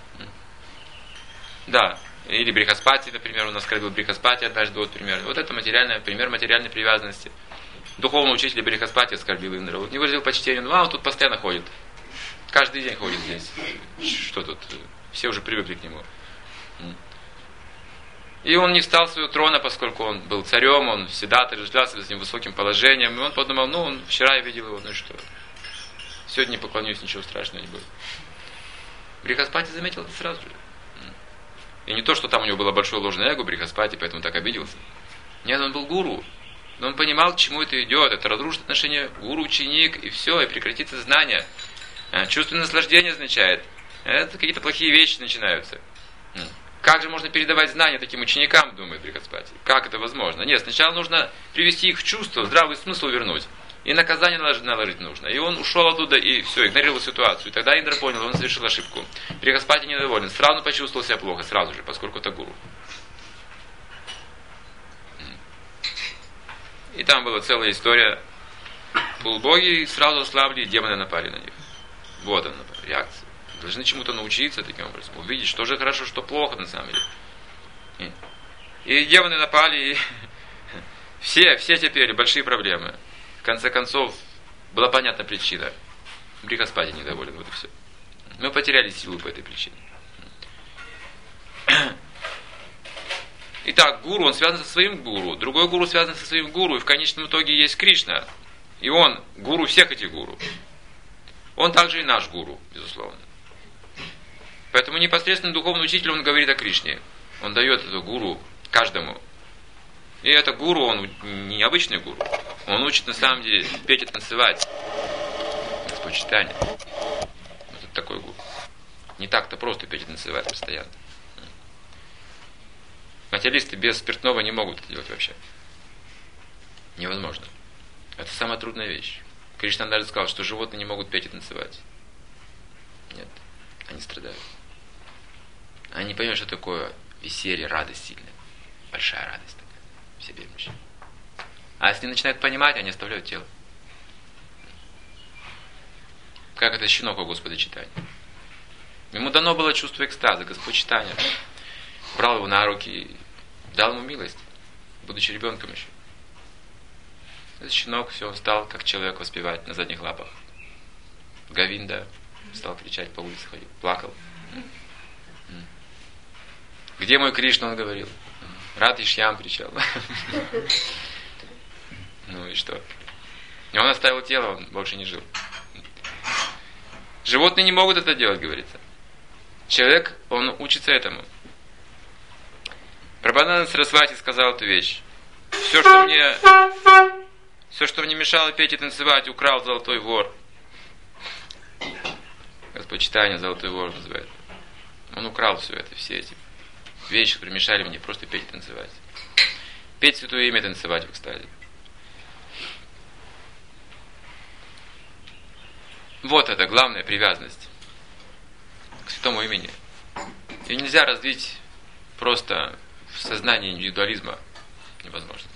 Да. Или Брихаспати, например, у нас оскорбил Брихаспати однажды, вот пример. Вот это материальный, пример материальной привязанности. Духовного учителя Брихаспати оскорбил Индра. Вот не выразил почтения, ну а он тут постоянно ходит. Каждый день ходит здесь. Что тут? Все уже привыкли к нему. И он не встал с своего трона, поскольку он был царем, он всегда отождествлялся с ним высоким положением. И он подумал, ну, он, вчера я видел его, ну и что? Сегодня не поклонюсь, ничего страшного не будет. Брихаспати заметил это сразу же. И не то, что там у него было большое ложное эго Брихаспати, поэтому так обиделся. Нет, он был гуру. Но он понимал, к чему это идет. Это разрушит отношения гуру-ученик, и все, и прекратится знание. Чувственное наслаждение означает. Это какие-то плохие вещи начинаются. Как же можно передавать знания таким ученикам, думает Брихаспати? Как это возможно? Нет, сначала нужно привести их в чувство, здравый смысл вернуть. И наказание наложить, наложить нужно. И он ушел оттуда и все, игнорировал ситуацию. И тогда Индра понял, он совершил ошибку. Брихаспати недоволен, сразу почувствовал себя плохо, сразу же, поскольку это гуру. И там была целая история. Полубоги сразу ослабли, и демоны напали на них. Вот она, реакция. Должны чему-то научиться таким образом. Увидеть, что же хорошо, что плохо на самом деле. И, и демоны напали, и все, все теперь большие проблемы. В конце концов, была понятна причина. Брихаспати недоволен, вот и все. Мы потеряли силу по этой причине. Итак, гуру, он связан со своим гуру. Другой гуру связан со своим гуру. И в конечном итоге есть Кришна. И он гуру всех этих гуру. Он также и наш гуру, безусловно. Поэтому непосредственно духовный учитель, он говорит о Кришне. Он дает эту гуру каждому. И это гуру, он не обычный гуру. Он учит на самом деле петь и танцевать. Господь читания. Вот это такой гуру. Не так-то просто петь и танцевать постоянно. Материалисты без спиртного не могут это делать вообще. Невозможно. Это самая трудная вещь. Кришна даже сказал, что животные не могут петь и танцевать. Нет, они страдают. Они не понимают, что такое веселье, радость сильная. Большая радость такая в себе. А если начинают понимать, они оставляют тело. Как это щенок у Господа читания. Ему дано было чувство экстаза, Господь читания. Брал его на руки, дал ему милость, будучи ребенком еще. Этот щенок, все, он стал как человек воспевать на задних лапах. Говинда стал кричать по улице, ходил, плакал. Где мой Кришна, он говорил. Рад Ишьям кричал. Ну и что? И он оставил тело, он больше не жил. Животные не могут это делать, говорится. Человек, он учится этому. Прабхананда Сарасвати сказал эту вещь. Все, что мне, все, что мне мешало петь и танцевать, украл золотой вор. Господь читания золотой вор называют. Он украл все это, все эти вещи, которые мешали мне просто петь и танцевать. Петь святое имя, танцевать в экстазе. Вот это главная привязанность к святому имени. Ее нельзя развить просто в сознании индивидуализма. Невозможно.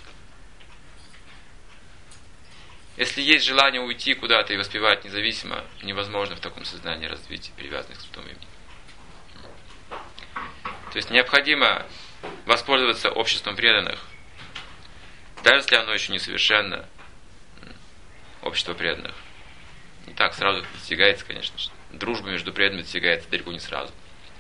Если есть желание уйти куда-то и воспевать независимо, невозможно в таком сознании развить привязанность к святому имени. То есть необходимо воспользоваться обществом преданных, даже если оно еще несовершенно, общество преданных. Не так сразу достигается, конечно же. Дружба между преданными достигается далеко не сразу.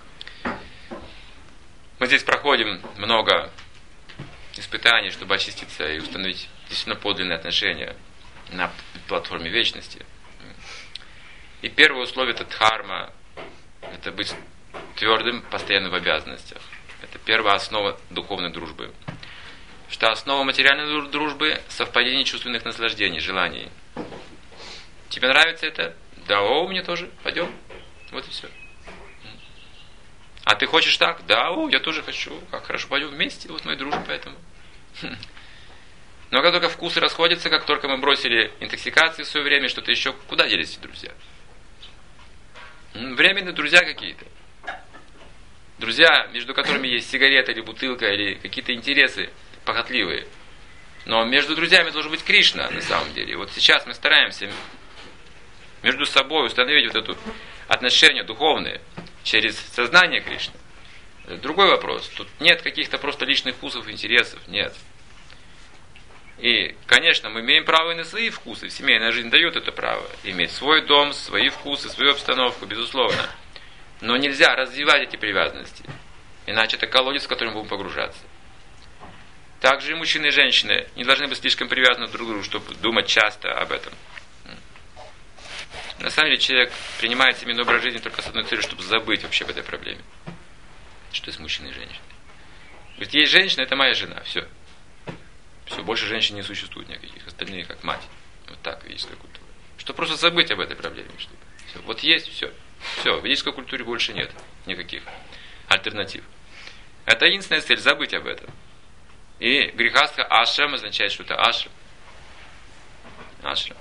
Мы здесь проходим много испытаний, чтобы очиститься и установить действительно подлинные отношения на платформе вечности. И первое условие — это дхарма, это быть твердым постоянно в обязанностях. Это первая основа духовной дружбы. Что основа материальной дружбы — совпадение чувственных наслаждений, желаний. Тебе нравится это? Да, о, мне тоже. Пойдем. Вот и все. А ты хочешь так? Да, о, я тоже хочу. Как хорошо, пойдем вместе. Вот мы дружим, поэтому. Но как только вкусы расходятся, как только мы бросили интоксикации в свое время, что-то еще, куда делись эти друзья? Временные друзья какие-то. Друзья, между которыми есть сигарета или бутылка, или какие-то интересы похотливые. Но между друзьями должен быть Кришна, на самом деле. Вот сейчас мы стараемся между собой установить вот это отношения духовные через сознание Кришны. Это другой вопрос. Тут нет каких-то просто личных вкусов, интересов. Нет. И, конечно, мы имеем право и на свои вкусы. Семейная жизнь дает это право. Иметь свой дом, свои вкусы, свою обстановку, безусловно. Но нельзя развивать эти привязанности. Иначе это колодец, в который мы будем погружаться. Также и мужчины и женщины не должны быть слишком привязаны друг к другу, чтобы думать часто об этом. На самом деле человек принимает семейный образ жизни только с одной целью, чтобы забыть вообще об этой проблеме. Что есть мужчина и женщина. Говорит, есть женщина, это моя жена, все. Все, больше женщин не существует никаких, остальные как мать. Вот так ведическая культура. Что просто забыть об этой проблеме. Чтобы. Все. Вот есть, все. Все, в ведической культуре больше нет никаких альтернатив. Это единственная цель, забыть об этом. И грехастха ашрам означает, что это ашрам. Ашрам.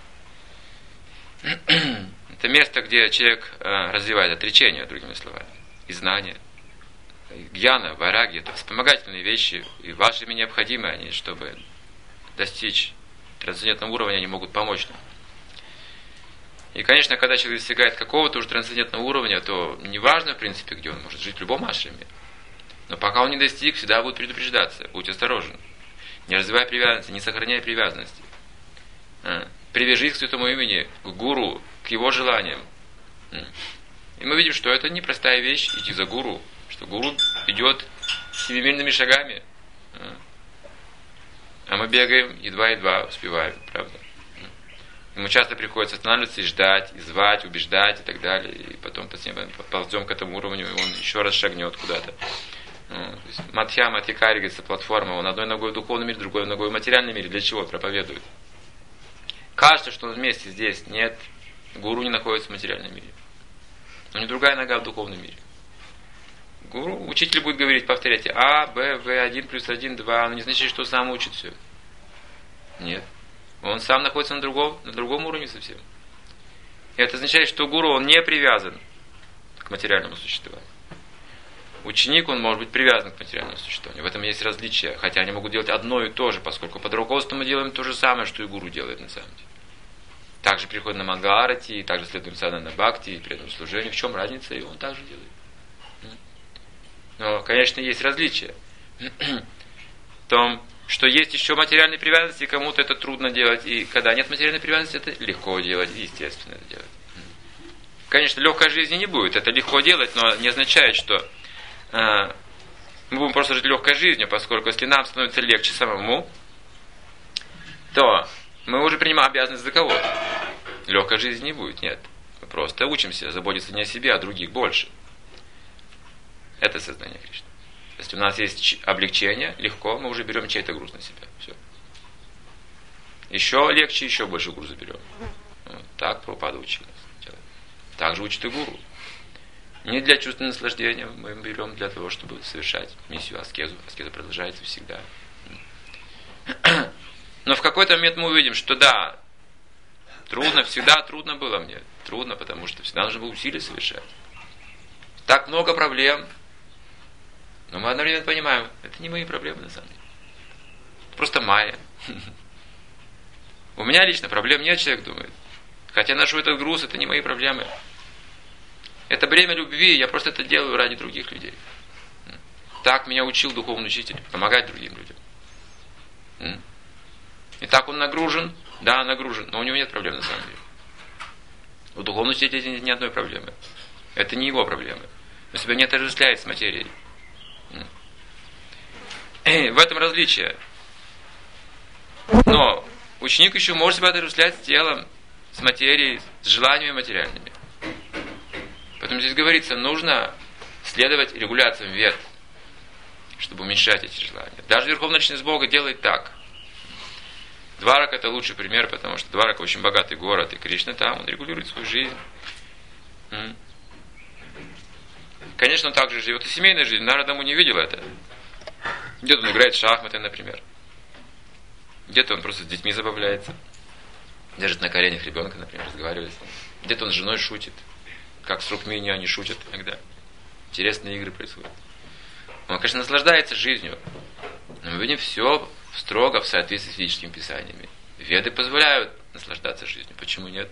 Это место, где человек развивает отречение, другими словами, и знания. Гьяна, вайраги, это вспомогательные вещи, и вашими необходимы они, чтобы достичь трансцендентного уровня, они могут помочь нам. И, конечно, когда человек достигает какого-то уже трансцендентного уровня, то неважно, в принципе, где он может жить, в любом ашраме. Но пока он не достиг, всегда будет предупреждаться, будь осторожен. Не развивай привязанности, не сохраняй привязанности. Привяжись к святому имени, к гуру, к его желаниям. И мы видим, что это непростая вещь, идти за гуру, что гуру идет семимильными шагами. А мы бегаем, едва-едва успеваем, правда. Ему часто приходится останавливаться и ждать, и звать, убеждать и так далее. И потом ползем к этому уровню, и он еще раз шагнет куда-то. Ну, Мадхья, Матхикари, говорится, платформа. Он одной ногой в духовном мире, другой ногой в материальном мире. Для чего проповедует? Кажется, что он вместе здесь. Нет, гуру не находится в материальном мире. У него другая нога в духовном мире. Гуру, учитель будет говорить, повторяйте, А, Б, В, один плюс один, два. Но не значит, что сам учит все. Нет. Он сам находится на другом, на другом уровне совсем. И это означает, что гуру, он не привязан к материальному существованию. Ученик, он может быть привязан к материальному существованию. В этом есть различия. Хотя они могут делать одно и то же, поскольку под руководством мы делаем то же самое, что и гуру делает на самом деле. Также приходит на Мангаларати, также следуем садхана бхакти, и преданному служению. В чем разница? И он также делает. Но, конечно, есть различия. В том, что есть еще материальные привязанности, и кому-то это трудно делать. И когда нет материальной привязанности, это легко делать, и естественно это делать. Конечно, легкой жизни не будет. Это легко делать, но не означает, что э, мы будем просто жить легкой жизнью, поскольку если нам становится легче самому, то мы уже принимаем обязанность за кого-то. Легкой жизни не будет, нет. Мы просто учимся заботиться не о себе, а о других больше. Это сознание Кришны. Если у нас есть облегчение, легко, мы уже берем чей-то груз на себя. Все. Еще легче, еще больше груза берем. Вот так Прабхупада учил нас. Так же учит и гуру. Не для чувственного наслаждения мы берем для того, чтобы совершать миссию аскезу. Аскеза продолжается всегда. Но в какой-то момент мы увидим, что да, трудно, всегда трудно было мне. Трудно, потому что всегда нужно было усилия совершать. Так много проблем. Но мы одновременно понимаем, это не мои проблемы на самом деле. Это просто майя. У меня лично проблем нет, человек думает. Хотя ношу этот груз, это не мои проблемы. Это бремя любви, я просто это делаю ради других людей. Так меня учил духовный учитель, помогать другим людям. И так он нагружен, да, нагружен, но у него нет проблем на самом деле. У духовного учителя нет ни одной проблемы. Это не его проблемы. Он себя не отождествляет с материей. В этом различие. Но ученик еще может себя отождествлять с телом, с материей, с желаниями материальными. Поэтому здесь говорится, нужно следовать регуляциям вед, чтобы уменьшать эти желания. Даже Верховная Личность Бога делает так. Дварака это лучший пример, потому что Дварака очень богатый город, и Кришна там, он регулирует свою жизнь. Конечно, он также живет и семейной жизнью. Нарада ему не видел это. Где-то он играет в шахматы, например. Где-то он просто с детьми забавляется. Держит на коленях ребенка, например, разговаривает. Где-то он с женой шутит. Как с Рукмини они шутят иногда. Интересные игры происходят. Он, конечно, наслаждается жизнью. Но мы видим все строго в соответствии с ведическими писаниями. Веды позволяют наслаждаться жизнью. Почему нет?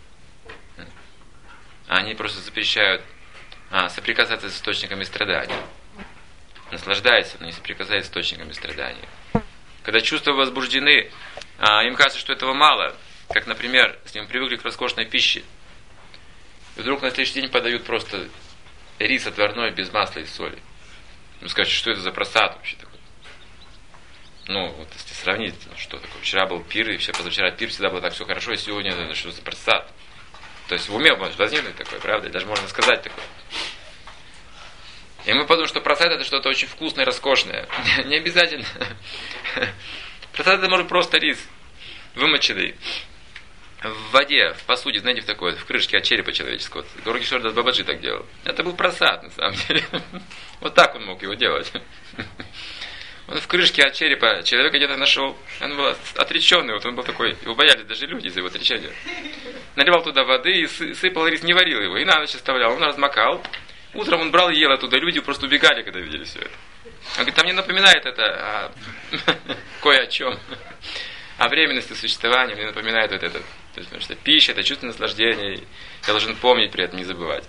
Они просто запрещают а, соприкасаться с источниками страдания. Наслаждается, но не соприкасается с источниками страдания. Когда чувства возбуждены, а, им кажется, что этого мало. Как, например, если мы привыкли к роскошной пище, и вдруг на следующий день подают просто рис отварной без масла и соли. Вы скажете, что это за просад вообще такой? Ну, вот если сравнить, ну, что такое. Вчера был пир, и все, позавчера пир, всегда было так все хорошо, и сегодня это что за просад? То есть в уме может возникнуть такое, правда? И даже можно сказать такое. И мы подумаем, что просад это что-то очень вкусное, роскошное. Не обязательно. Просад это может просто рис, вымоченный. в воде, в посуде, знаете, в такой, в крышке от черепа человеческого. Гуру Кишордас Бабаджи так делал. Это был просад, на самом деле. Вот так он мог его делать. Он в крышке от черепа человека где-то нашел. Он был отреченный, вот он был такой, его боялись даже люди из-за его отречения. Наливал туда воды и сыпал рис, не варил его, и на ночь оставлял. Он размокал. Утром он брал и ел оттуда. Люди просто убегали, когда видели все это. Он говорит, а мне напоминает это а, кое о чем. О временности существования мне напоминает вот это. То есть, потому что пища, это чувство наслаждения. Я должен помнить при этом, не забывать.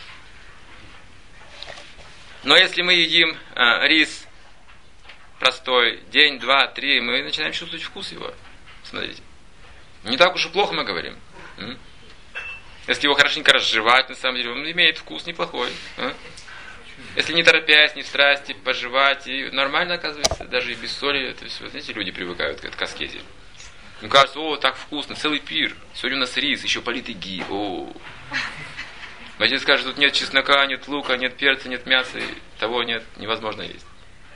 Но если мы едим а, рис простой, день, два, три, мы начинаем чувствовать вкус его. Смотрите. Не так уж и плохо мы говорим. М? Если его хорошенько разжевать, на самом деле, он имеет вкус неплохой. А? Если не торопясь, не в страсти, пожевать, и нормально, оказывается, даже и без соли. То есть, вот, знаете, люди привыкают к, к аскезе. Им кажется, о, так вкусно, целый пир. Сегодня у нас рис, еще политый ги. О. А здесь скажут, тут нет чеснока, нет лука, нет перца, нет мяса, и того нет, невозможно есть.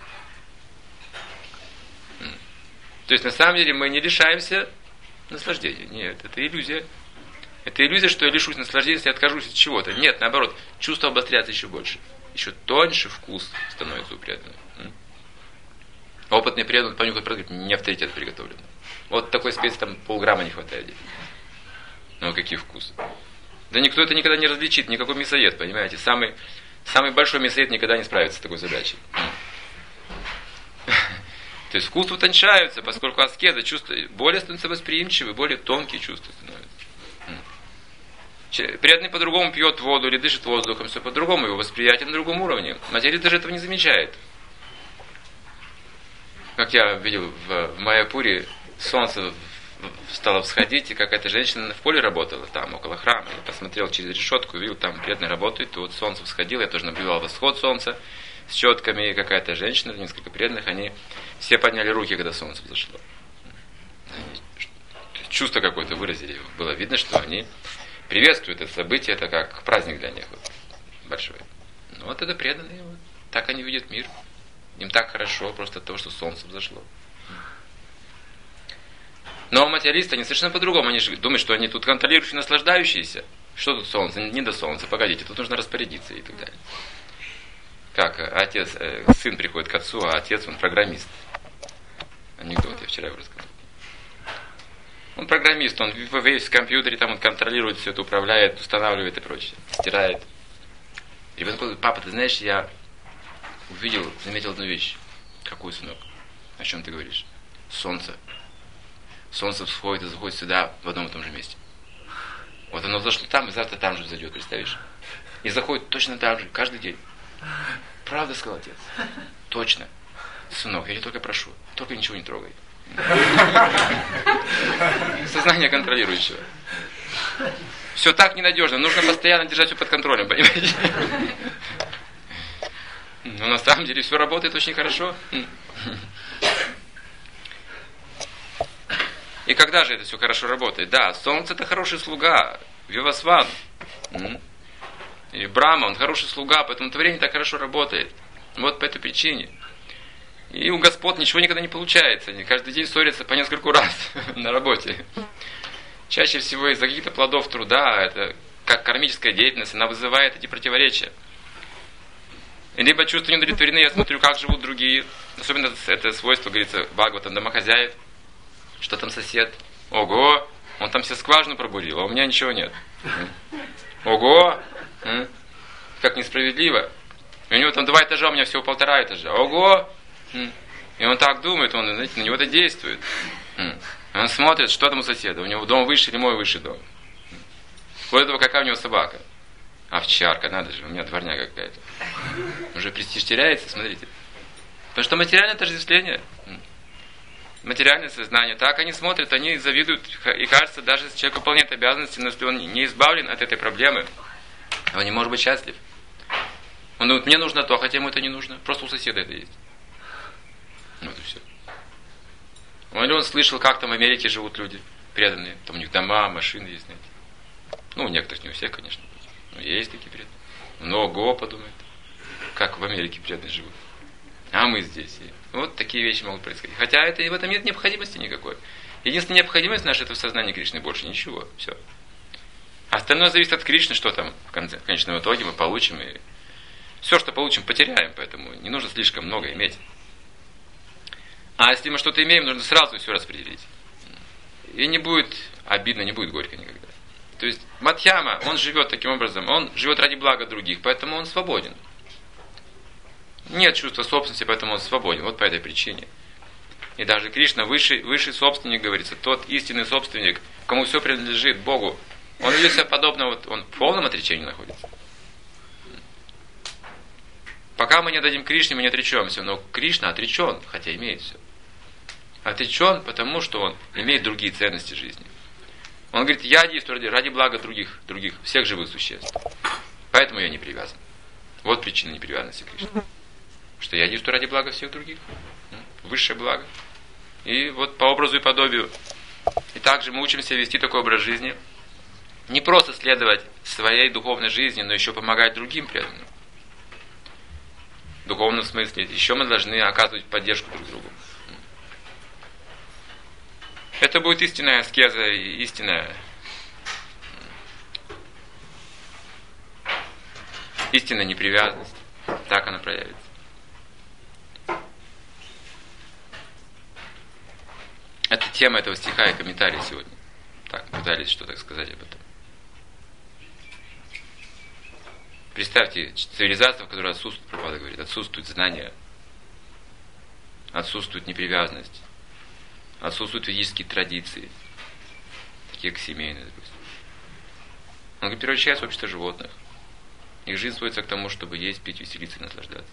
То есть, на самом деле, мы не лишаемся наслаждения. Нет, это иллюзия. Это иллюзия, что я лишусь наслаждения, если я откажусь от чего-то. Нет, наоборот, чувство обостряется еще больше. Еще тоньше вкус становится у преданного. Опытный преданный понюхает, говорит, не авторитет приготовлен. Вот такой специи там полграмма не хватает. Ну, какие вкусы. Да никто это никогда не различит, никакой мясоед, понимаете. Самый, самый большой мясоед никогда не справится с такой задачей. То есть вкусы утончаются, поскольку аскеза, чувства более становятся восприимчивы, более тонкие чувства становятся. Преданный по-другому пьет воду или дышит воздухом, все по-другому, его восприятие на другом уровне. Материя даже этого не замечает. Как я видел в, в Майяпуре, солнце стало всходить, и какая-то женщина в поле работала, там, около храма. Я посмотрел через решетку, видел, там преданный работает, и вот солнце всходило, я тоже наблюдал восход солнца с щетками, и какая-то женщина, несколько преданных, они все подняли руки, когда солнце взошло. Они чувство какое-то выразили. Было видно, что они приветствуют это событие, это как праздник для них вот, большой. Ну вот это преданные, вот. Так они видят мир. Им так хорошо просто от того, что солнце взошло. Но материалисты, они совершенно по-другому. Они же думают, что они тут контролирующие, наслаждающиеся. Что тут солнце? Не до солнца. Погодите, тут нужно распорядиться и так далее. Как отец, э, сын приходит к отцу, а отец, он программист. Анекдот я вчера его рассказал. Он программист, он весь в компьютере, там он контролирует все это, управляет, устанавливает и прочее, стирает. Ребенок говорит, папа, ты знаешь, я увидел, заметил одну вещь. Какую, сынок? О чем ты говоришь? Солнце. Солнце всходит и заходит сюда в одном и том же месте. Вот оно взошло там, и завтра там же взойдет, представишь? И заходит точно там же, каждый день. Правда, сказал отец? Точно. Сынок, я тебя только прошу, только ничего не трогай. Сознание контролирующего. Все так ненадежно, нужно постоянно держать все под контролем, понимаете? Но на самом деле все работает очень хорошо. И когда же это все хорошо работает? Да, солнце это хороший слуга, Вивасван. И Брахма, он хороший слуга, поэтому творение так хорошо работает. Вот по этой причине. И у господ ничего никогда не получается. Они каждый день ссорятся по нескольку раз на работе. Чаще всего из-за каких-то плодов труда, это как кармическая деятельность, она вызывает эти противоречия. Либо чувства не удовлетворены, я смотрю, как живут другие. Особенно это свойство, говорится, Бхагаватам, домохозяев. Что там сосед? Ого, он там все скважину пробурил, а у меня ничего нет. Ого, как несправедливо. У него там два этажа, у меня всего полтора этажа. Ого! И он так думает, он, знаете, на него это действует. Он смотрит, что там у соседа. У него дом выше или мой выше дом. Вот этого, какая у него собака. Овчарка, надо же, у меня дворня какая-то. Уже престиж теряется, смотрите. Потому что материальное отождествление. Материальное сознание. Так они смотрят, они завидуют. И кажется, даже если человек выполняет обязанности, но если он не избавлен от этой проблемы, он не может быть счастлив. Он думает, мне нужно то, хотя ему это не нужно. Просто у соседа это есть. Вот и все. Или он слышал, как там в Америке живут люди преданные. Там у них дома, машины есть, знаете. Ну, у некоторых, не у всех, конечно. Но есть такие преданные. Много подумает, как в Америке преданные живут. А мы здесь. И вот такие вещи могут происходить. Хотя это, в этом нет необходимости никакой. Единственная необходимость наша — это в сознании Кришны, больше ничего. Все. Остальное зависит от Кришны, что там в, конце, в конечном итоге мы получим. И все, что получим, потеряем, поэтому не нужно слишком много иметь. А если мы что-то имеем, нужно сразу все распределить. И не будет обидно, не будет горько никогда. То есть Мадхьяма, он живет таким образом, он живет ради блага других, поэтому он свободен. Нет чувства собственности, поэтому он свободен. Вот по этой причине. И даже Кришна, высший, высший собственник, говорится, тот истинный собственник, кому все принадлежит Богу, он ведет себя подобно, вот, он в полном отречении находится. Пока мы не дадим Кришне, мы не отречемся, но Кришна отречен, хотя имеет все. Отречен, потому что он имеет другие ценности жизни. Он говорит, я действую ради, ради блага других, других, всех живых существ. Поэтому я не привязан. Вот причина непривязанности Кришны. Что я действую ради блага всех других. Высшее благо. И вот по образу и подобию. И также мы учимся вести такой образ жизни. Не просто следовать своей духовной жизни, но еще помогать другим преданным. В духовном смысле. Еще мы должны оказывать поддержку друг другу. Это будет истинная аскеза и истинная, истинная непривязанность. Так она проявится. Это тема этого стиха и комментарий сегодня. Так, пытались что-то сказать об этом. Представьте, цивилизация, в которой отсутствует, Прабхупада говорит, отсутствует знание, отсутствует непривязанность. Отсутствуют физические традиции, такие как семейные, допустим. Он говорит, превращается в общество животных. Их жизнь сводится к тому, чтобы есть, пить, веселиться и наслаждаться.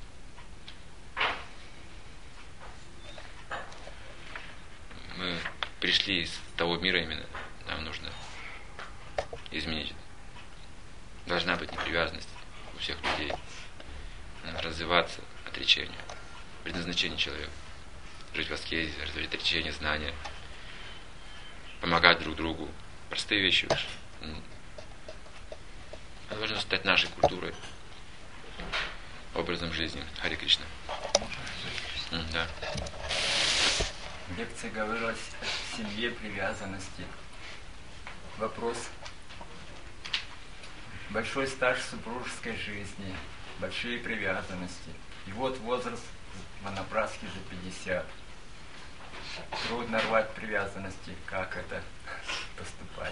Мы пришли из того мира именно, нам нужно изменить. Должна быть непривязанность у всех людей. Надо развиваться отречению, предназначение человека. Жить в аскезе, развить отречение, знания, помогать друг другу. Простые вещи уже. Это должно стать нашей культурой, образом жизни. Харе Кришна. Да. В лекции говорилось о семье, привязанности. Вопрос. Большой стаж супружеской жизни, большие привязанности. И вот возраст ванапрасхи за пятьдесят. Трудно рвать привязанности. Как это поступать?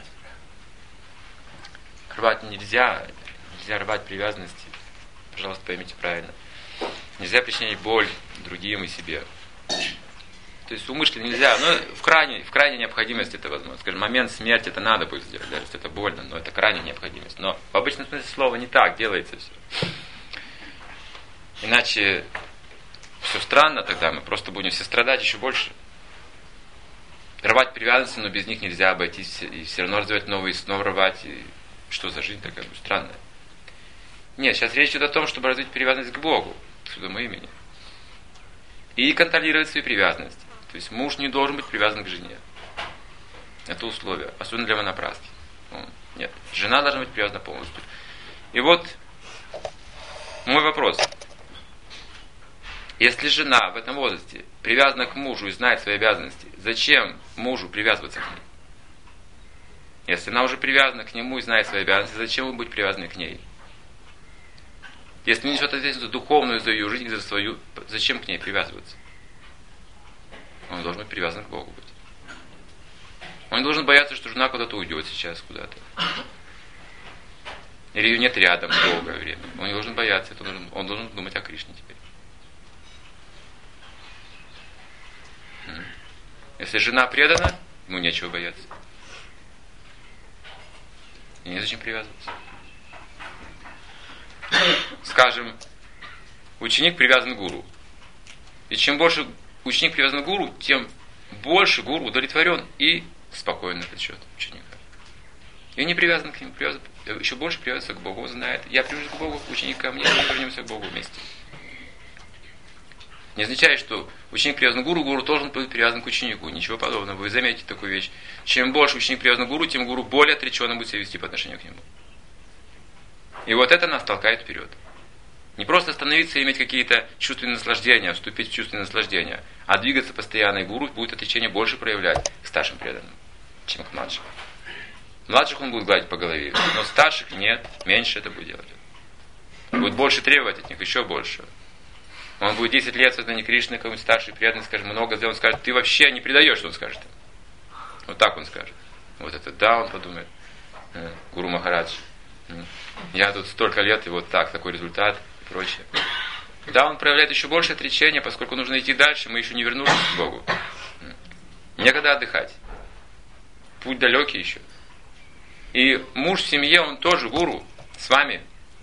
Рвать нельзя. Нельзя рвать привязанности. Пожалуйста, поймите правильно. Нельзя причинять боль другим и себе. То есть умышленно нельзя. Но в крайней, в крайней необходимости это возможно. Скажем, момент смерти это надо будет сделать. Даже если это больно, но это крайняя необходимость. Но в обычном смысле слова не так делается все. Иначе все странно тогда. Мы просто будем все страдать еще больше. Рвать привязанности, но без них нельзя обойтись. И все равно развивать новые, снова рвать. И что за жизнь такая странная? Нет, сейчас речь идет о том, чтобы развить привязанность к Богу, к Святому имени. И контролировать свои привязанности. То есть муж не должен быть привязан к жене. Это условие. Особенно для ванапрасхи. Нет. Жена должна быть привязана полностью. И вот мой вопрос. Если жена в этом возрасте привязана к мужу и знает свои обязанности, зачем мужу привязываться к ней? Если она уже привязана к нему и знает свои обязанности, зачем ему быть привязанной к ней? Если не несет ответственность духовную за ее жизнь, за свою, зачем к ней привязываться? Он должен быть привязан к Богу быть. Он не должен бояться, что жена куда-то уйдет сейчас куда-то. Или ее нет рядом долгое время. Он не должен бояться, это он, должен, он должен думать о Кришне теперь. Если жена предана, ему нечего бояться. И незачем привязываться. Скажем, ученик привязан к гуру. И чем больше ученик привязан к гуру, тем больше гуру удовлетворен и спокоен на этот счет ученика. И не привязан к нему, привязан, еще больше привязывается к Богу. Он знает, я привяжусь к Богу, ученик ко мне, мы вернемся к Богу вместе. Не означает, что ученик привязан к гуру, гуру должен быть привязан к ученику. Ничего подобного. Вы заметите такую вещь. Чем больше ученик привязан к гуру, тем гуру более отреченно будет себя вести по отношению к нему. И вот это нас толкает вперед. Не просто остановиться и иметь какие-то чувственные наслаждения, вступить в чувственные наслаждения, а двигаться постоянно. И гуру будет отречение больше проявлять к старшим преданным, чем к младшим. Младших он будет гладить по голове, но старших нет, меньше это будет делать. Будет больше требовать от них, еще больше. Он будет десять лет в сознании Кришны, какой-нибудь старший преданный, скажет, много сделал, он скажет, ты вообще не предаешь, что он скажет. Вот так он скажет. Вот это да, он подумает. Гуру Махарадж. Я тут столько лет, и вот так, такой результат и прочее. Да, он проявляет еще больше отречения, поскольку нужно идти дальше, мы еще не вернулись к Богу. Некогда отдыхать. Путь далекий еще. И муж в семье, он тоже гуру, с вами.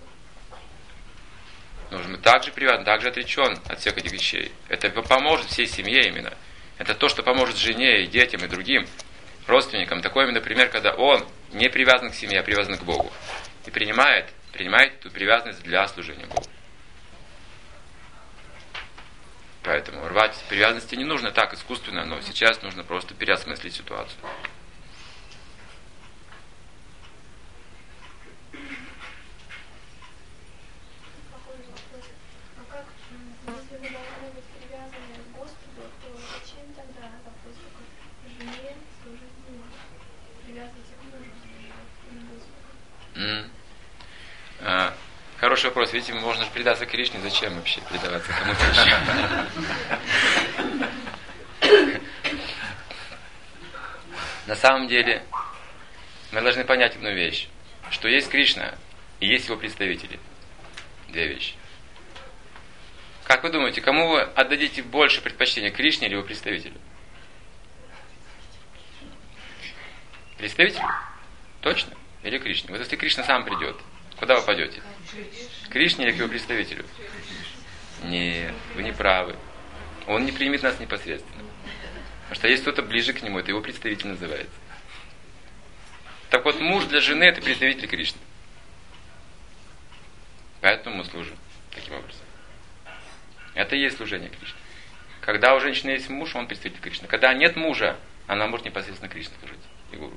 Нужно также привязан, также отречен от всех этих вещей. Это поможет всей семье именно. Это то, что поможет жене и детям и другим родственникам. Такой именно пример, когда он не привязан к семье, а привязан к Богу. И принимает, принимает эту привязанность для служения Богу. Поэтому рвать привязанности не нужно так искусственно, но сейчас нужно просто переосмыслить ситуацию. Mm. А, хороший вопрос. Видите, можно же предаться Кришне. Зачем вообще предаваться кому-то еще? На самом деле, мы должны понять одну вещь. Что есть Кришна и есть его представители. Две вещи. Как вы думаете, кому вы отдадите больше предпочтения, Кришне или его представителю? Представителю? Точно? Или Кришне? Вот если Кришна сам придет, куда вы пойдете? К Кришне или к его представителю? Нет, вы не правы. Он не примет нас непосредственно. Потому что есть кто-то ближе к нему, это его представитель называется. Так вот, муж для жены это представитель Кришны. Поэтому мы служим таким образом. Это и есть служение Кришне. Когда у женщины есть муж, он представитель Кришны. Когда нет мужа, она может непосредственно Кришне служить. И гуру.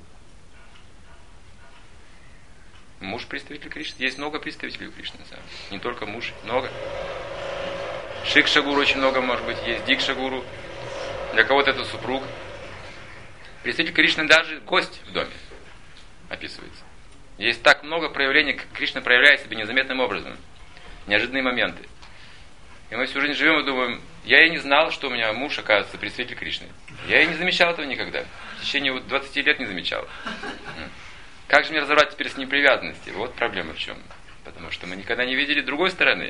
Муж представитель Кришны. Есть много представителей Кришны, на самом деле. Не только муж, много. Шикша-гуру очень много, может быть, есть. Дикша-гуру. Для кого-то это супруг. Представитель Кришны даже гость в доме описывается. Есть так много проявлений, как Кришна проявляет себя незаметным образом. Неожиданные моменты. И мы всю жизнь живем и думаем, я и не знал, что у меня муж, оказывается, представитель Кришны. Я и не замечал этого никогда. В течение двадцати лет не замечал. Как же мне разорвать теперь с ним привязанности? Вот проблема в чем. Потому что мы никогда не видели другой стороны.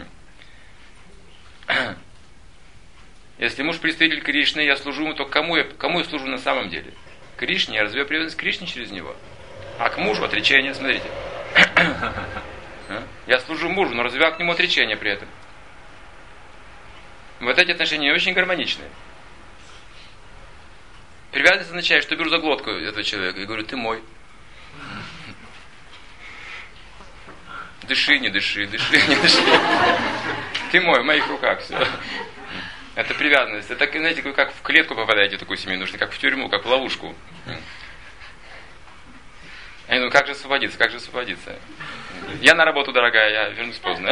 Если муж представитель Кришны, я служу ему, то кому я, кому я служу на самом деле? Кришне, я развиваю привязанность к Кришне через него. А к мужу отречение, смотрите. Я служу мужу, но развиваю к нему отречение при этом. Вот эти отношения очень гармоничные. Привязанность означает, что я беру за глотку этого человека и говорю, ты мой. Дыши, не дыши, дыши, не дыши. Ты мой, в моих руках, все. Это привязанность. Это, знаете, вы как в клетку попадаете в такую семью, нужно как в тюрьму, как в ловушку. Я думаю, как же освободиться, как же освободиться? Я на работу, дорогая, я вернусь поздно.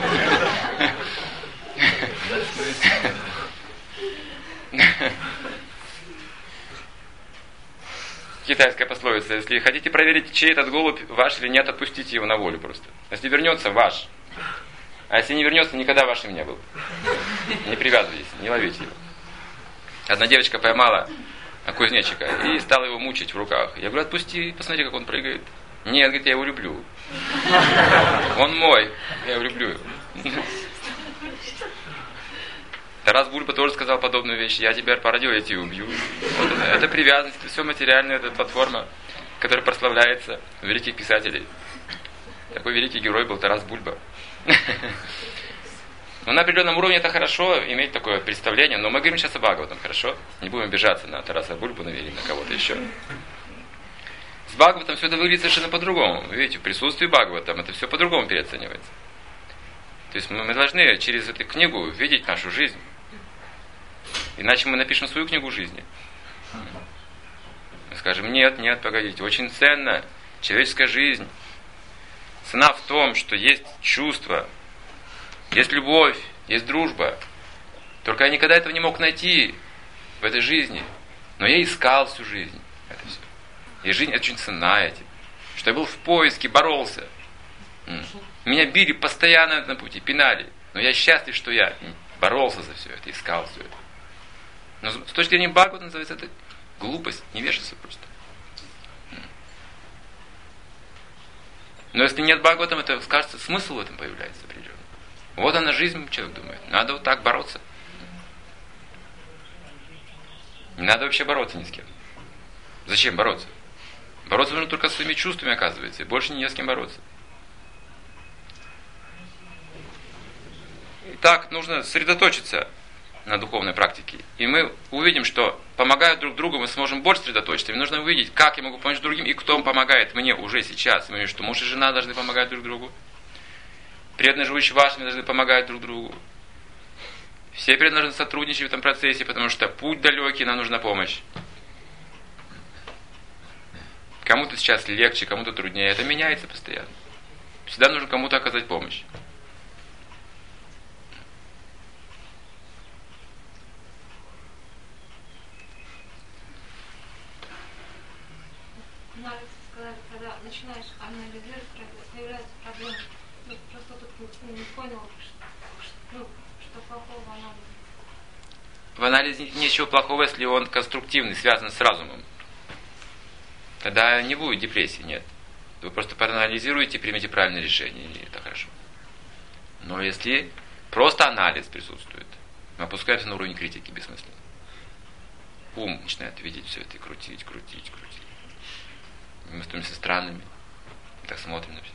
Китайская пословица: если хотите проверить, чей этот голубь, ваш или нет, отпустите его на волю просто. Если вернется, ваш. А если не вернется, никогда вашим не был. Не привязывайтесь, не ловите его. Одна девочка поймала кузнечика и стала его мучить в руках. Я говорю, отпусти, посмотри, как он прыгает. Нет, говорит, я его люблю. Он мой, я его люблю. Тарас Бульба тоже сказал подобную вещь. Я тебя породил, я тебя убью. Вот это, это привязанность, это все материальное, это платформа, которая прославляется великих писателей. Такой великий герой был Тарас Бульба. Но на определенном уровне это хорошо, иметь такое представление, но мы говорим сейчас о Бхагаватам, хорошо? Не будем обижаться на Тараса Бульбу, или на кого-то еще. С Бхагаватом все это выглядит совершенно по-другому. Вы видите, в присутствии Бхагаватам это все по-другому переоценивается. То есть мы, мы должны через эту книгу видеть нашу жизнь. Иначе мы напишем свою книгу жизни. Мы скажем, нет, нет, погодите, очень ценна человеческая жизнь. Цена в том, что есть чувство, есть любовь, есть дружба. Только я никогда этого не мог найти в этой жизни. Но я искал всю жизнь. Это все. И жизнь очень ценная. Что я был в поиске, боролся. Меня били постоянно на пути, пинали. Но я счастлив, что я боролся за все это, искал все это. Но с точки зрения Бхагавата называется это глупость, невежество просто. Но если нет Бхагаватам, это, кажется, смысл в этом появляется определенный. Вот она жизнь, человек думает. Надо вот так бороться. Не надо вообще бороться ни с кем. Зачем бороться? Бороться нужно только с своими чувствами, оказывается, и больше не с кем бороться. Так нужно сосредоточиться на духовной практике. И мы увидим, что помогая друг другу, мы сможем больше сосредоточиться. И нужно увидеть, как я могу помочь другим, и кто помогает мне уже сейчас. Мы видим, что муж и жена должны помогать друг другу. Преданные живущие вашими должны помогать друг другу. Все преданные должны сотрудничать в этом процессе, потому что путь далекий, нам нужна помощь. Кому-то сейчас легче, кому-то труднее. Это меняется постоянно. Всегда нужно кому-то оказать помощь. Когда начинаешь анализировать, появляются проблемы. Ну, просто тут не, не понял, что, ну, что плохого в анализе. В анализе ничего плохого, если он конструктивный, связан с разумом. Тогда не будет депрессии, нет. Вы просто проанализируете и примете правильное решение, и это хорошо. Но если просто анализ присутствует, мы опускаемся на уровень критики бессмысленно. Ум начинает видеть все это и крутить, крутить, крутить. Мы становимся странными. Так смотрим на все.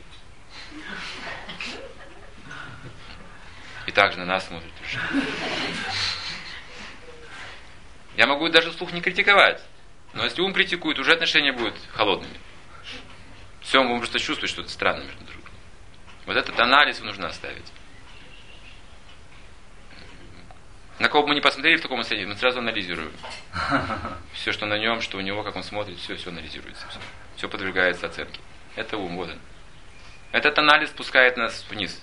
И также на нас смотрят. Я могу даже вслух не критиковать. Но если ум критикует, уже отношения будут холодными. Все, мы просто чувствуем что-то странное между друг другом. Вот этот анализ нужно оставить. На кого бы мы ни посмотрели в таком состоянии, мы сразу анализируем. Все, что на нем, что у него, как он смотрит, все, все анализируется. Все, все подвергается оценке. Это ум, вот он. Этот анализ спускает нас вниз.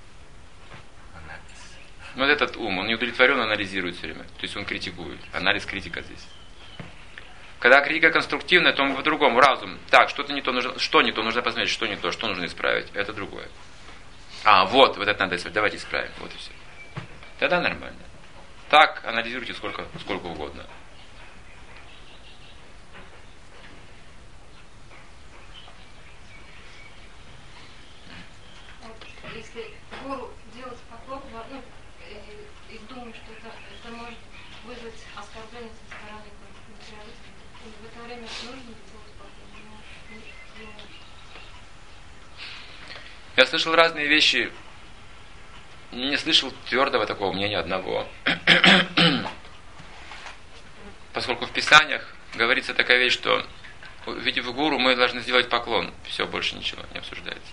Вот этот ум, он не удовлетворен, анализирует все время. То есть он критикует. Анализ, критика здесь. Когда критика конструктивная, то он по-другому, разум. Так, что-то не то нужно, что не то нужно посмотреть, что не то, что нужно исправить. Это другое. А, вот, вот это надо исправить, давайте исправим. Вот и все. Тогда нормально. Так анализируйте сколько, сколько угодно. Если гуру делать поклон, ну, и, и думаю, что это, это может вызвать оскорбление со стороны материалиста, в это время нужно делать поклон. Я слышал разные вещи. Не слышал твердого такого мнения одного. Поскольку в Писаниях говорится такая вещь, что увидев гуру, мы должны сделать поклон. Все, больше ничего не обсуждается.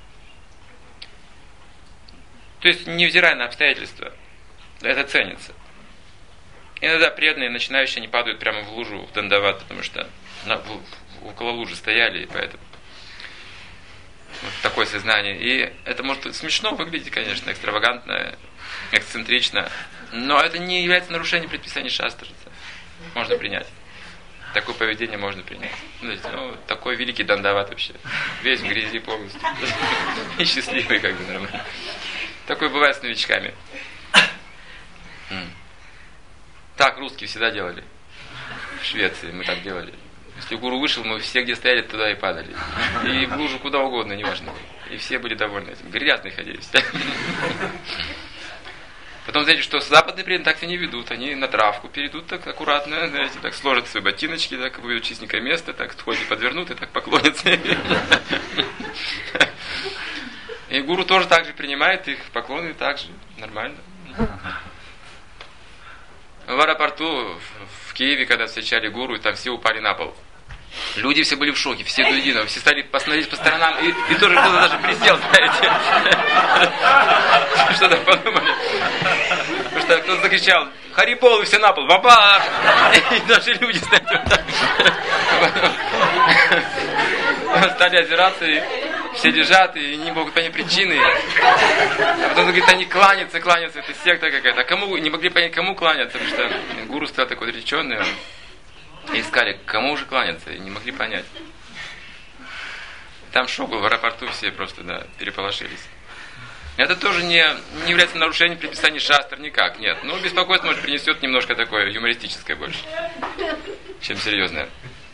То есть, невзирая на обстоятельства, это ценится. Иногда преданные, начинающие, они падают прямо в лужу, в дандават, потому что на, в, около лужи стояли, и поэтому вот такое сознание. И это может смешно выглядеть, конечно, экстравагантно, эксцентрично, но это не является нарушением предписаний шастры. Можно принять. Такое поведение можно принять. Ну, такой великий дандават вообще. Весь в грязи полностью. И счастливый, как бы, нормально. Такое бывает с новичками. Так русские всегда делали. В Швеции мы так делали. Если гуру вышел, мы все, где стояли, туда и падали. И в лужу куда угодно, неважно. И все были довольны этим. Грязные ходили все. Потом, знаете, что западные преданные так себя не ведут. Они на травку перейдут так аккуратно, знаете, так сложат свои ботиночки, так выйдут чистенькое место, так ходят, подвернут и так поклонятся. И гуру тоже так же принимает их поклоны, так же, нормально. В аэропорту в Киеве, когда встречали гуру, и там все упали на пол. Люди все были в шоке, все до единого, все стали посмотреть по сторонам, и, и тоже кто-то даже присел, знаете. Что-то подумали. Потому что кто-то закричал: Харипол, и все на пол, бабах! И даже люди, знаете, вот так. Стали озираться, и все лежат и не могут понять причины. А потом, говорит, они кланятся, кланятся, это секта какая-то. А кому, не могли понять, кому кланяться, потому что гуру стал такой отреченный. И искали, кому же кланяться, и не могли понять. Там шок был в аэропорту, все просто, да, переполошились. Это тоже не, не является нарушением предписаний шастр никак, нет. Ну, беспокойство, может, принесет немножко такое юмористическое больше, чем серьезное.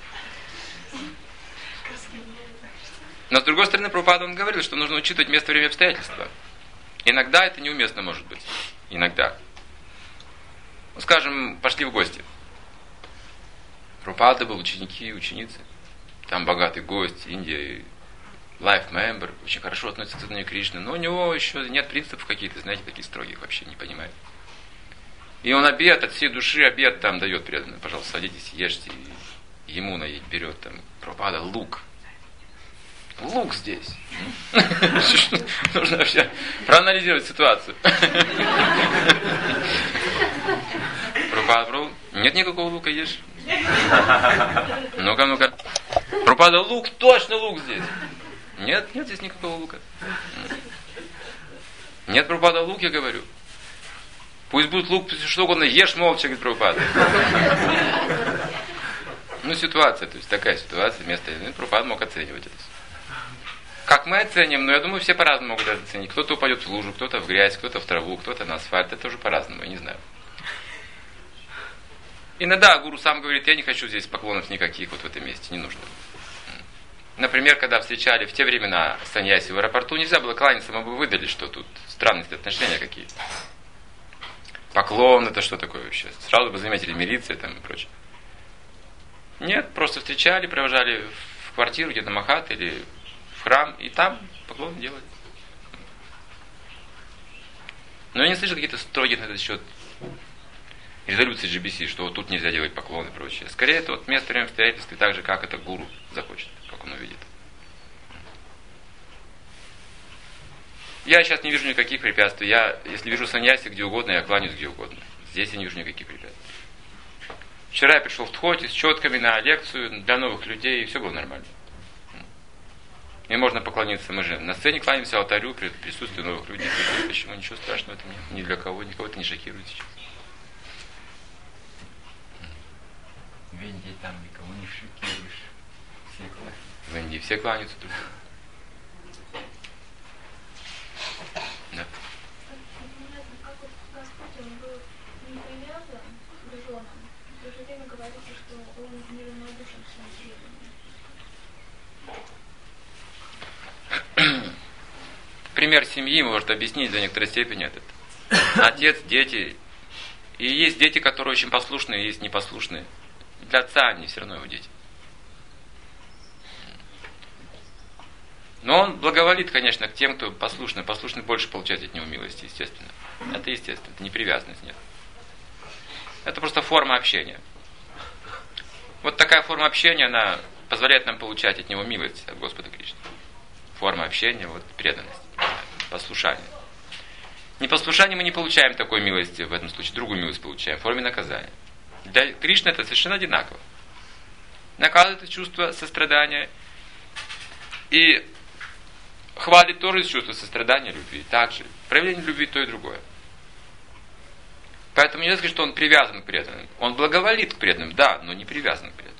Но, с другой стороны, Прабхупада, он говорил, что нужно учитывать место, время, обстоятельства. Иногда это неуместно может быть. Иногда. Ну, скажем, пошли в гости. Прабхупада был, ученики, ученицы. Там богатый гость, Индия, life member, очень хорошо относится к сознанию Кришны. Но у него еще нет принципов каких-то, знаете, таких строгих, вообще не понимает. И он обед, от всей души обед там дает преданный. Пожалуйста, садитесь, ешьте. И ему наедь берет там Прабхупада лук. Лук здесь. Нужно вообще проанализировать ситуацию. Прабхупада пробовал. Нет никакого лука, ешь. Ну-ка, ну-ка. Прабхупада, лук, точно лук здесь. Нет, нет здесь никакого лука. Нет, Прабхупада, лук, я говорю. Пусть будет лук, что угодно, ешь молча, говорит Прабхупада. Ну, ситуация, то есть такая ситуация, место. Ну, Прабхупада мог оценивать это. Как мы оценим, но я думаю, все по-разному могут это оценить. Кто-то упадет в лужу, кто-то в грязь, кто-то в траву, кто-то на асфальт. Это тоже по-разному, я не знаю. Иногда гуру сам говорит, я не хочу здесь поклонов никаких вот в этом месте, не нужно. Например, когда встречали в те времена саньяси в аэропорту, нельзя было кланяться, мы бы выдали, что тут странности отношения какие-то. Поклон, это что такое вообще? Сразу бы заметили милиция там и прочее. Нет, просто встречали, провожали в квартиру, где-то Махат или в храм, и там поклон делали. Но я не слышал какие-то строгие на этот счет резолюции джи би си, что вот тут нельзя делать поклон и прочее. Скорее, это вот место, время, обстоятельства, так же, как это гуру захочет, как он увидит. Я сейчас не вижу никаких препятствий. Я, если вижу саньяси где угодно, я кланяюсь где угодно. Здесь я не вижу никаких препятствий. Вчера я пришел в Тхоте с четками на лекцию для новых людей, и все было нормально. И можно поклониться. Мы же на сцене кланяемся алтарю при присутствии новых людей. Почему? Ничего страшного в этом нет. Ни для кого, никого это не шокирует сейчас. В Индии там никого не шокируешь. Все кланяются. В Индии все кланяются друг другу. Да. Как вот Господь, он был не привязан к женам, в то же время говорится, что он неравнодушен к своим преданным. Пример семьи может объяснить до некоторой степени этот. Отец, дети. И есть дети, которые очень послушные, есть непослушные. Для отца они все равно его дети. Но он благоволит, конечно, к тем, кто послушный. Послушный больше получает от него милости, естественно. Это естественно, это не привязанность, нет. Это просто форма общения. Вот такая форма общения, она позволяет нам получать от него милость, от Господа Кришны. Форма общения, вот преданность, послушание. Непослушание мы не получаем такой милости, в этом случае другую милость получаем, в форме наказания. Для Кришны это совершенно одинаково. Наказывает это чувство сострадания и хвалит тоже из чувства сострадания, любви. Также проявление любви то и другое. Поэтому нельзя сказать, что он привязан к преданным. Он благоволит к преданным, да, но не привязан к преданным.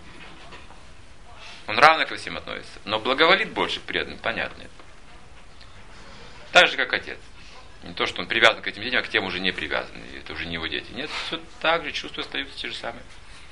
Он равно ко всем относится, но благоволит больше к преданным, понятно. Так же, как отец. Не то, что он привязан к этим детям, а к тем уже не привязан. И это уже не его дети. Нет, все так же, чувства остаются те же самые.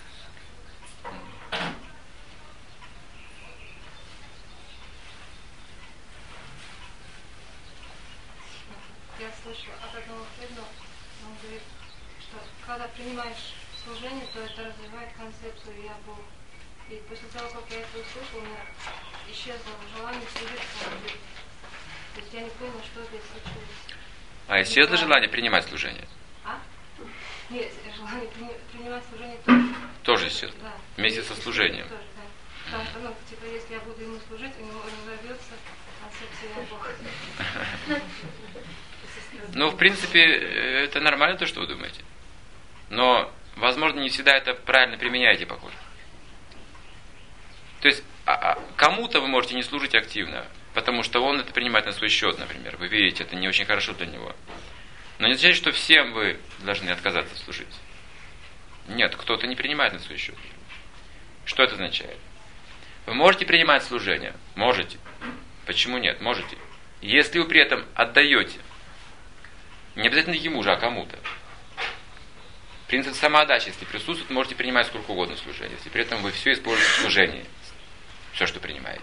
Я слышала от одного преданного, он говорит, что когда принимаешь служение, то это развивает концепцию «я Бог». И после того, как я это услышала, у меня исчезло желание служить своим детям. То есть я не поняла, что здесь случилось. А исчезло желание принимать служение? А? Нет, желание при, принимать служение тоже. Тоже исчезло? Да. Вместе со служением? Тоже, да. Потому что, ну, типа, если я буду ему служить, у него разовьется концепция «я Бог». Ну, в принципе, это нормально то, что вы думаете. Но, возможно, не всегда это правильно применяете, похоже. То есть, а, а, кому-то вы можете не служить активно, потому что он это принимает на свой счет, например. Вы видите, это не очень хорошо для него. Но не означает, что всем вы должны отказаться служить. Нет, кто-то не принимает на свой счет. Что это означает? Вы можете принимать служение? Можете. Почему нет? Можете. Если вы при этом отдаете, не обязательно ему же, а кому-то. Принцип самоотдачи, если присутствует, можете принимать сколько угодно служение, если при этом вы все используете в служении. Все, что принимаете.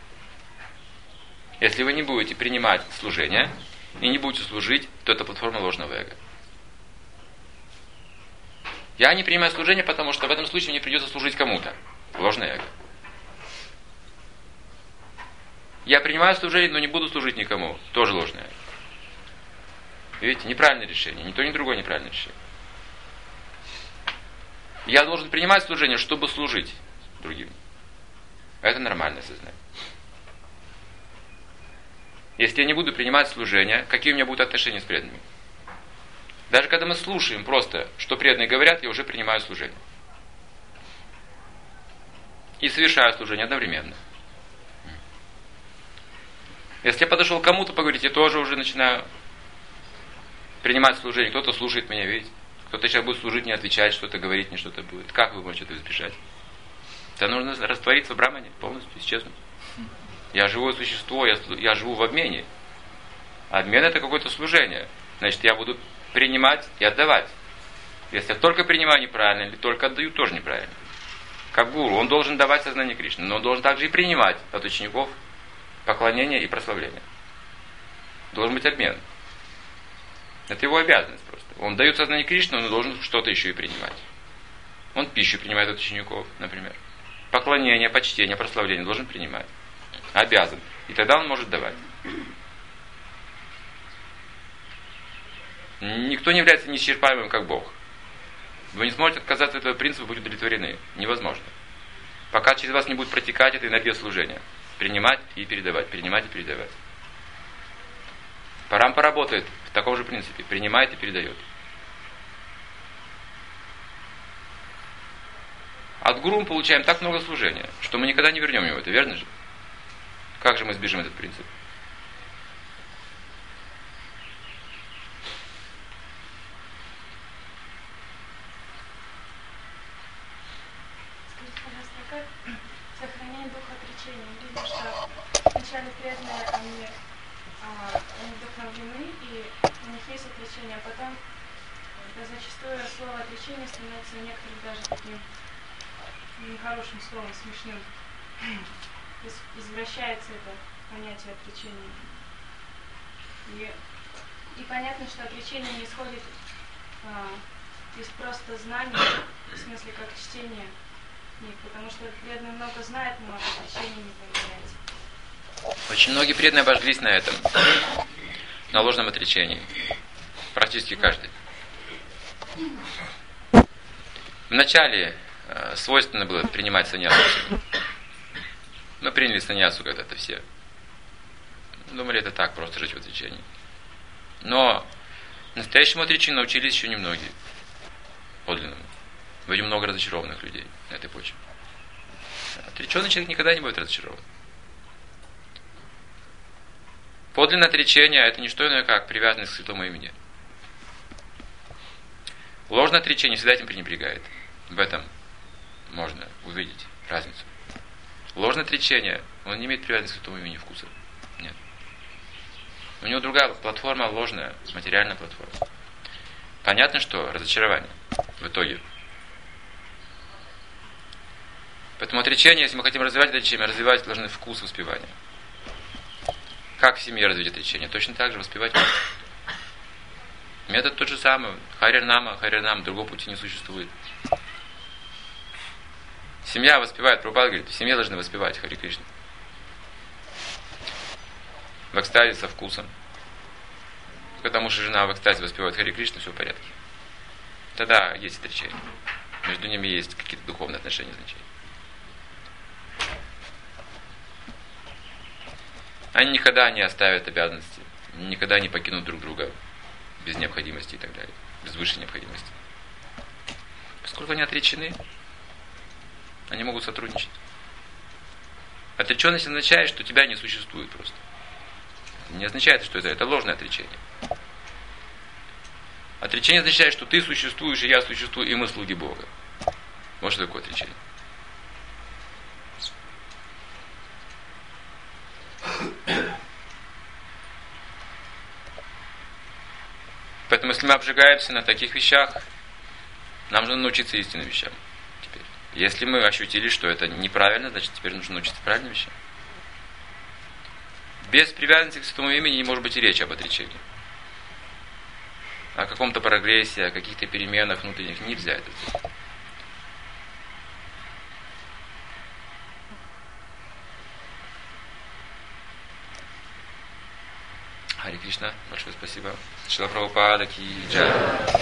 Если вы не будете принимать служение и не будете служить, то это платформа ложного эго. Я не принимаю служение, потому что в этом случае мне придется служить кому-то. Ложное эго. Я принимаю служение, но не буду служить никому. Тоже ложное эго. Видите, неправильное решение. Ни то, ни другое неправильное решение. Я должен принимать служение, чтобы служить другим. Это нормальное сознание. Если я не буду принимать служение, какие у меня будут отношения с преданными? Даже когда мы слушаем просто, что преданные говорят, я уже принимаю служение. И совершаю служение одновременно. Если я подошел к кому-то поговорить, я тоже уже начинаю принимать служение. Кто-то слушает меня, видите? Кто-то сейчас будет служить, не отвечать, что-то говорить, мне что-то будет. Как вы можете это избежать? Это нужно раствориться в Брамане, полностью исчезнуть. Я живое существо, я, я живу в обмене. Обмен это какое-то служение. Значит, я буду принимать и отдавать. Если я только принимаю неправильно, или только отдаю, тоже неправильно. Как гуру, он должен давать сознание Кришны, но он должен также и принимать от учеников поклонение и прославление. Должен быть обмен. Это его обязанность просто. Он дает сознание Кришны, но он должен что-то еще и принимать. Он пищу принимает от учеников, например. Поклонение, почтение, прославление должен принимать. Обязан. И тогда он может давать. Никто не является неисчерпаемым, как Бог. Вы не сможете отказаться от этого принципа, быть удовлетворены. Невозможно. Пока через вас не будет протекать эта энергия служения. Принимать и передавать, принимать и передавать. Парам поработает в таком же принципе. Принимает и передает. От гуру мы получаем так много служения, что мы никогда не вернем ему это, верно же? Как же мы избежим этот принцип? Скажите, пожалуйста, как сохранять дух отречения? Видно, что вначале преданные, они, а, они вдохновлены, и у них есть отречение, а потом да, зачастую слово отречение становится у некоторых даже таким нехорошим словом, смешным. То есть извращается это понятие отречения. И, и понятно, что отречение не исходит а, из просто знаний, в смысле как чтение книг, потому что преданные много знают, но отречение не появляется. Очень многие преданные обожглись на этом, на ложном отречении. Практически каждый. Вначале э, свойственно было принимать саньясу. Мы приняли саньясу когда-то все. Думали, это так, просто жить в отречении. Но настоящему отречению научились еще немногие. Подлинному. Будем много разочарованных людей на этой почве. Отреченный человек никогда не будет разочарован. Подлинное отречение – это не что иное, как привязанность к святому имени. Ложное отречение всегда этим пренебрегает. В этом можно увидеть разницу. Ложное отречение, он не имеет привязанности к святому имени вкуса. Нет. У него другая платформа, ложная, материальная платформа. Понятно, что разочарование в итоге. Поэтому отречение, если мы хотим развивать отречение, развивать должны вкус воспевания. Как в семье развить отречение? Точно так же воспевать метод. Метод тот же самый. Харинама, Харинама, другого пути не существует. Семья воспевает, Прабхупада говорит, в семье должны воспевать Хари Кришна. В экстазе со вкусом. Когда муж и жена в экстазе воспевают Хари Кришна, все в порядке. Тогда есть отречение. Между ними есть какие-то духовные отношения, значения. Они никогда не оставят обязанности, никогда не покинут друг друга без необходимости и так далее, без высшей необходимости. Поскольку они отречены, они могут сотрудничать. Отреченность означает, что тебя не существует просто. Это не означает, что это, это ложное отречение. Отречение означает, что ты существуешь, и я существую, и мы слуги Бога. Вот что такое отречение. Поэтому, если мы обжигаемся на таких вещах, нам нужно научиться истинным вещам. Теперь. Если мы ощутили, что это неправильно, значит, теперь нужно научиться правильным вещам. Без привязанности к святому имени не может быть и речи об отречении. О каком-то прогрессе, о каких-то переменах внутренних нельзя это сделать. Харе Кришна, большое спасибо. Шрила Прабхупада ки джай.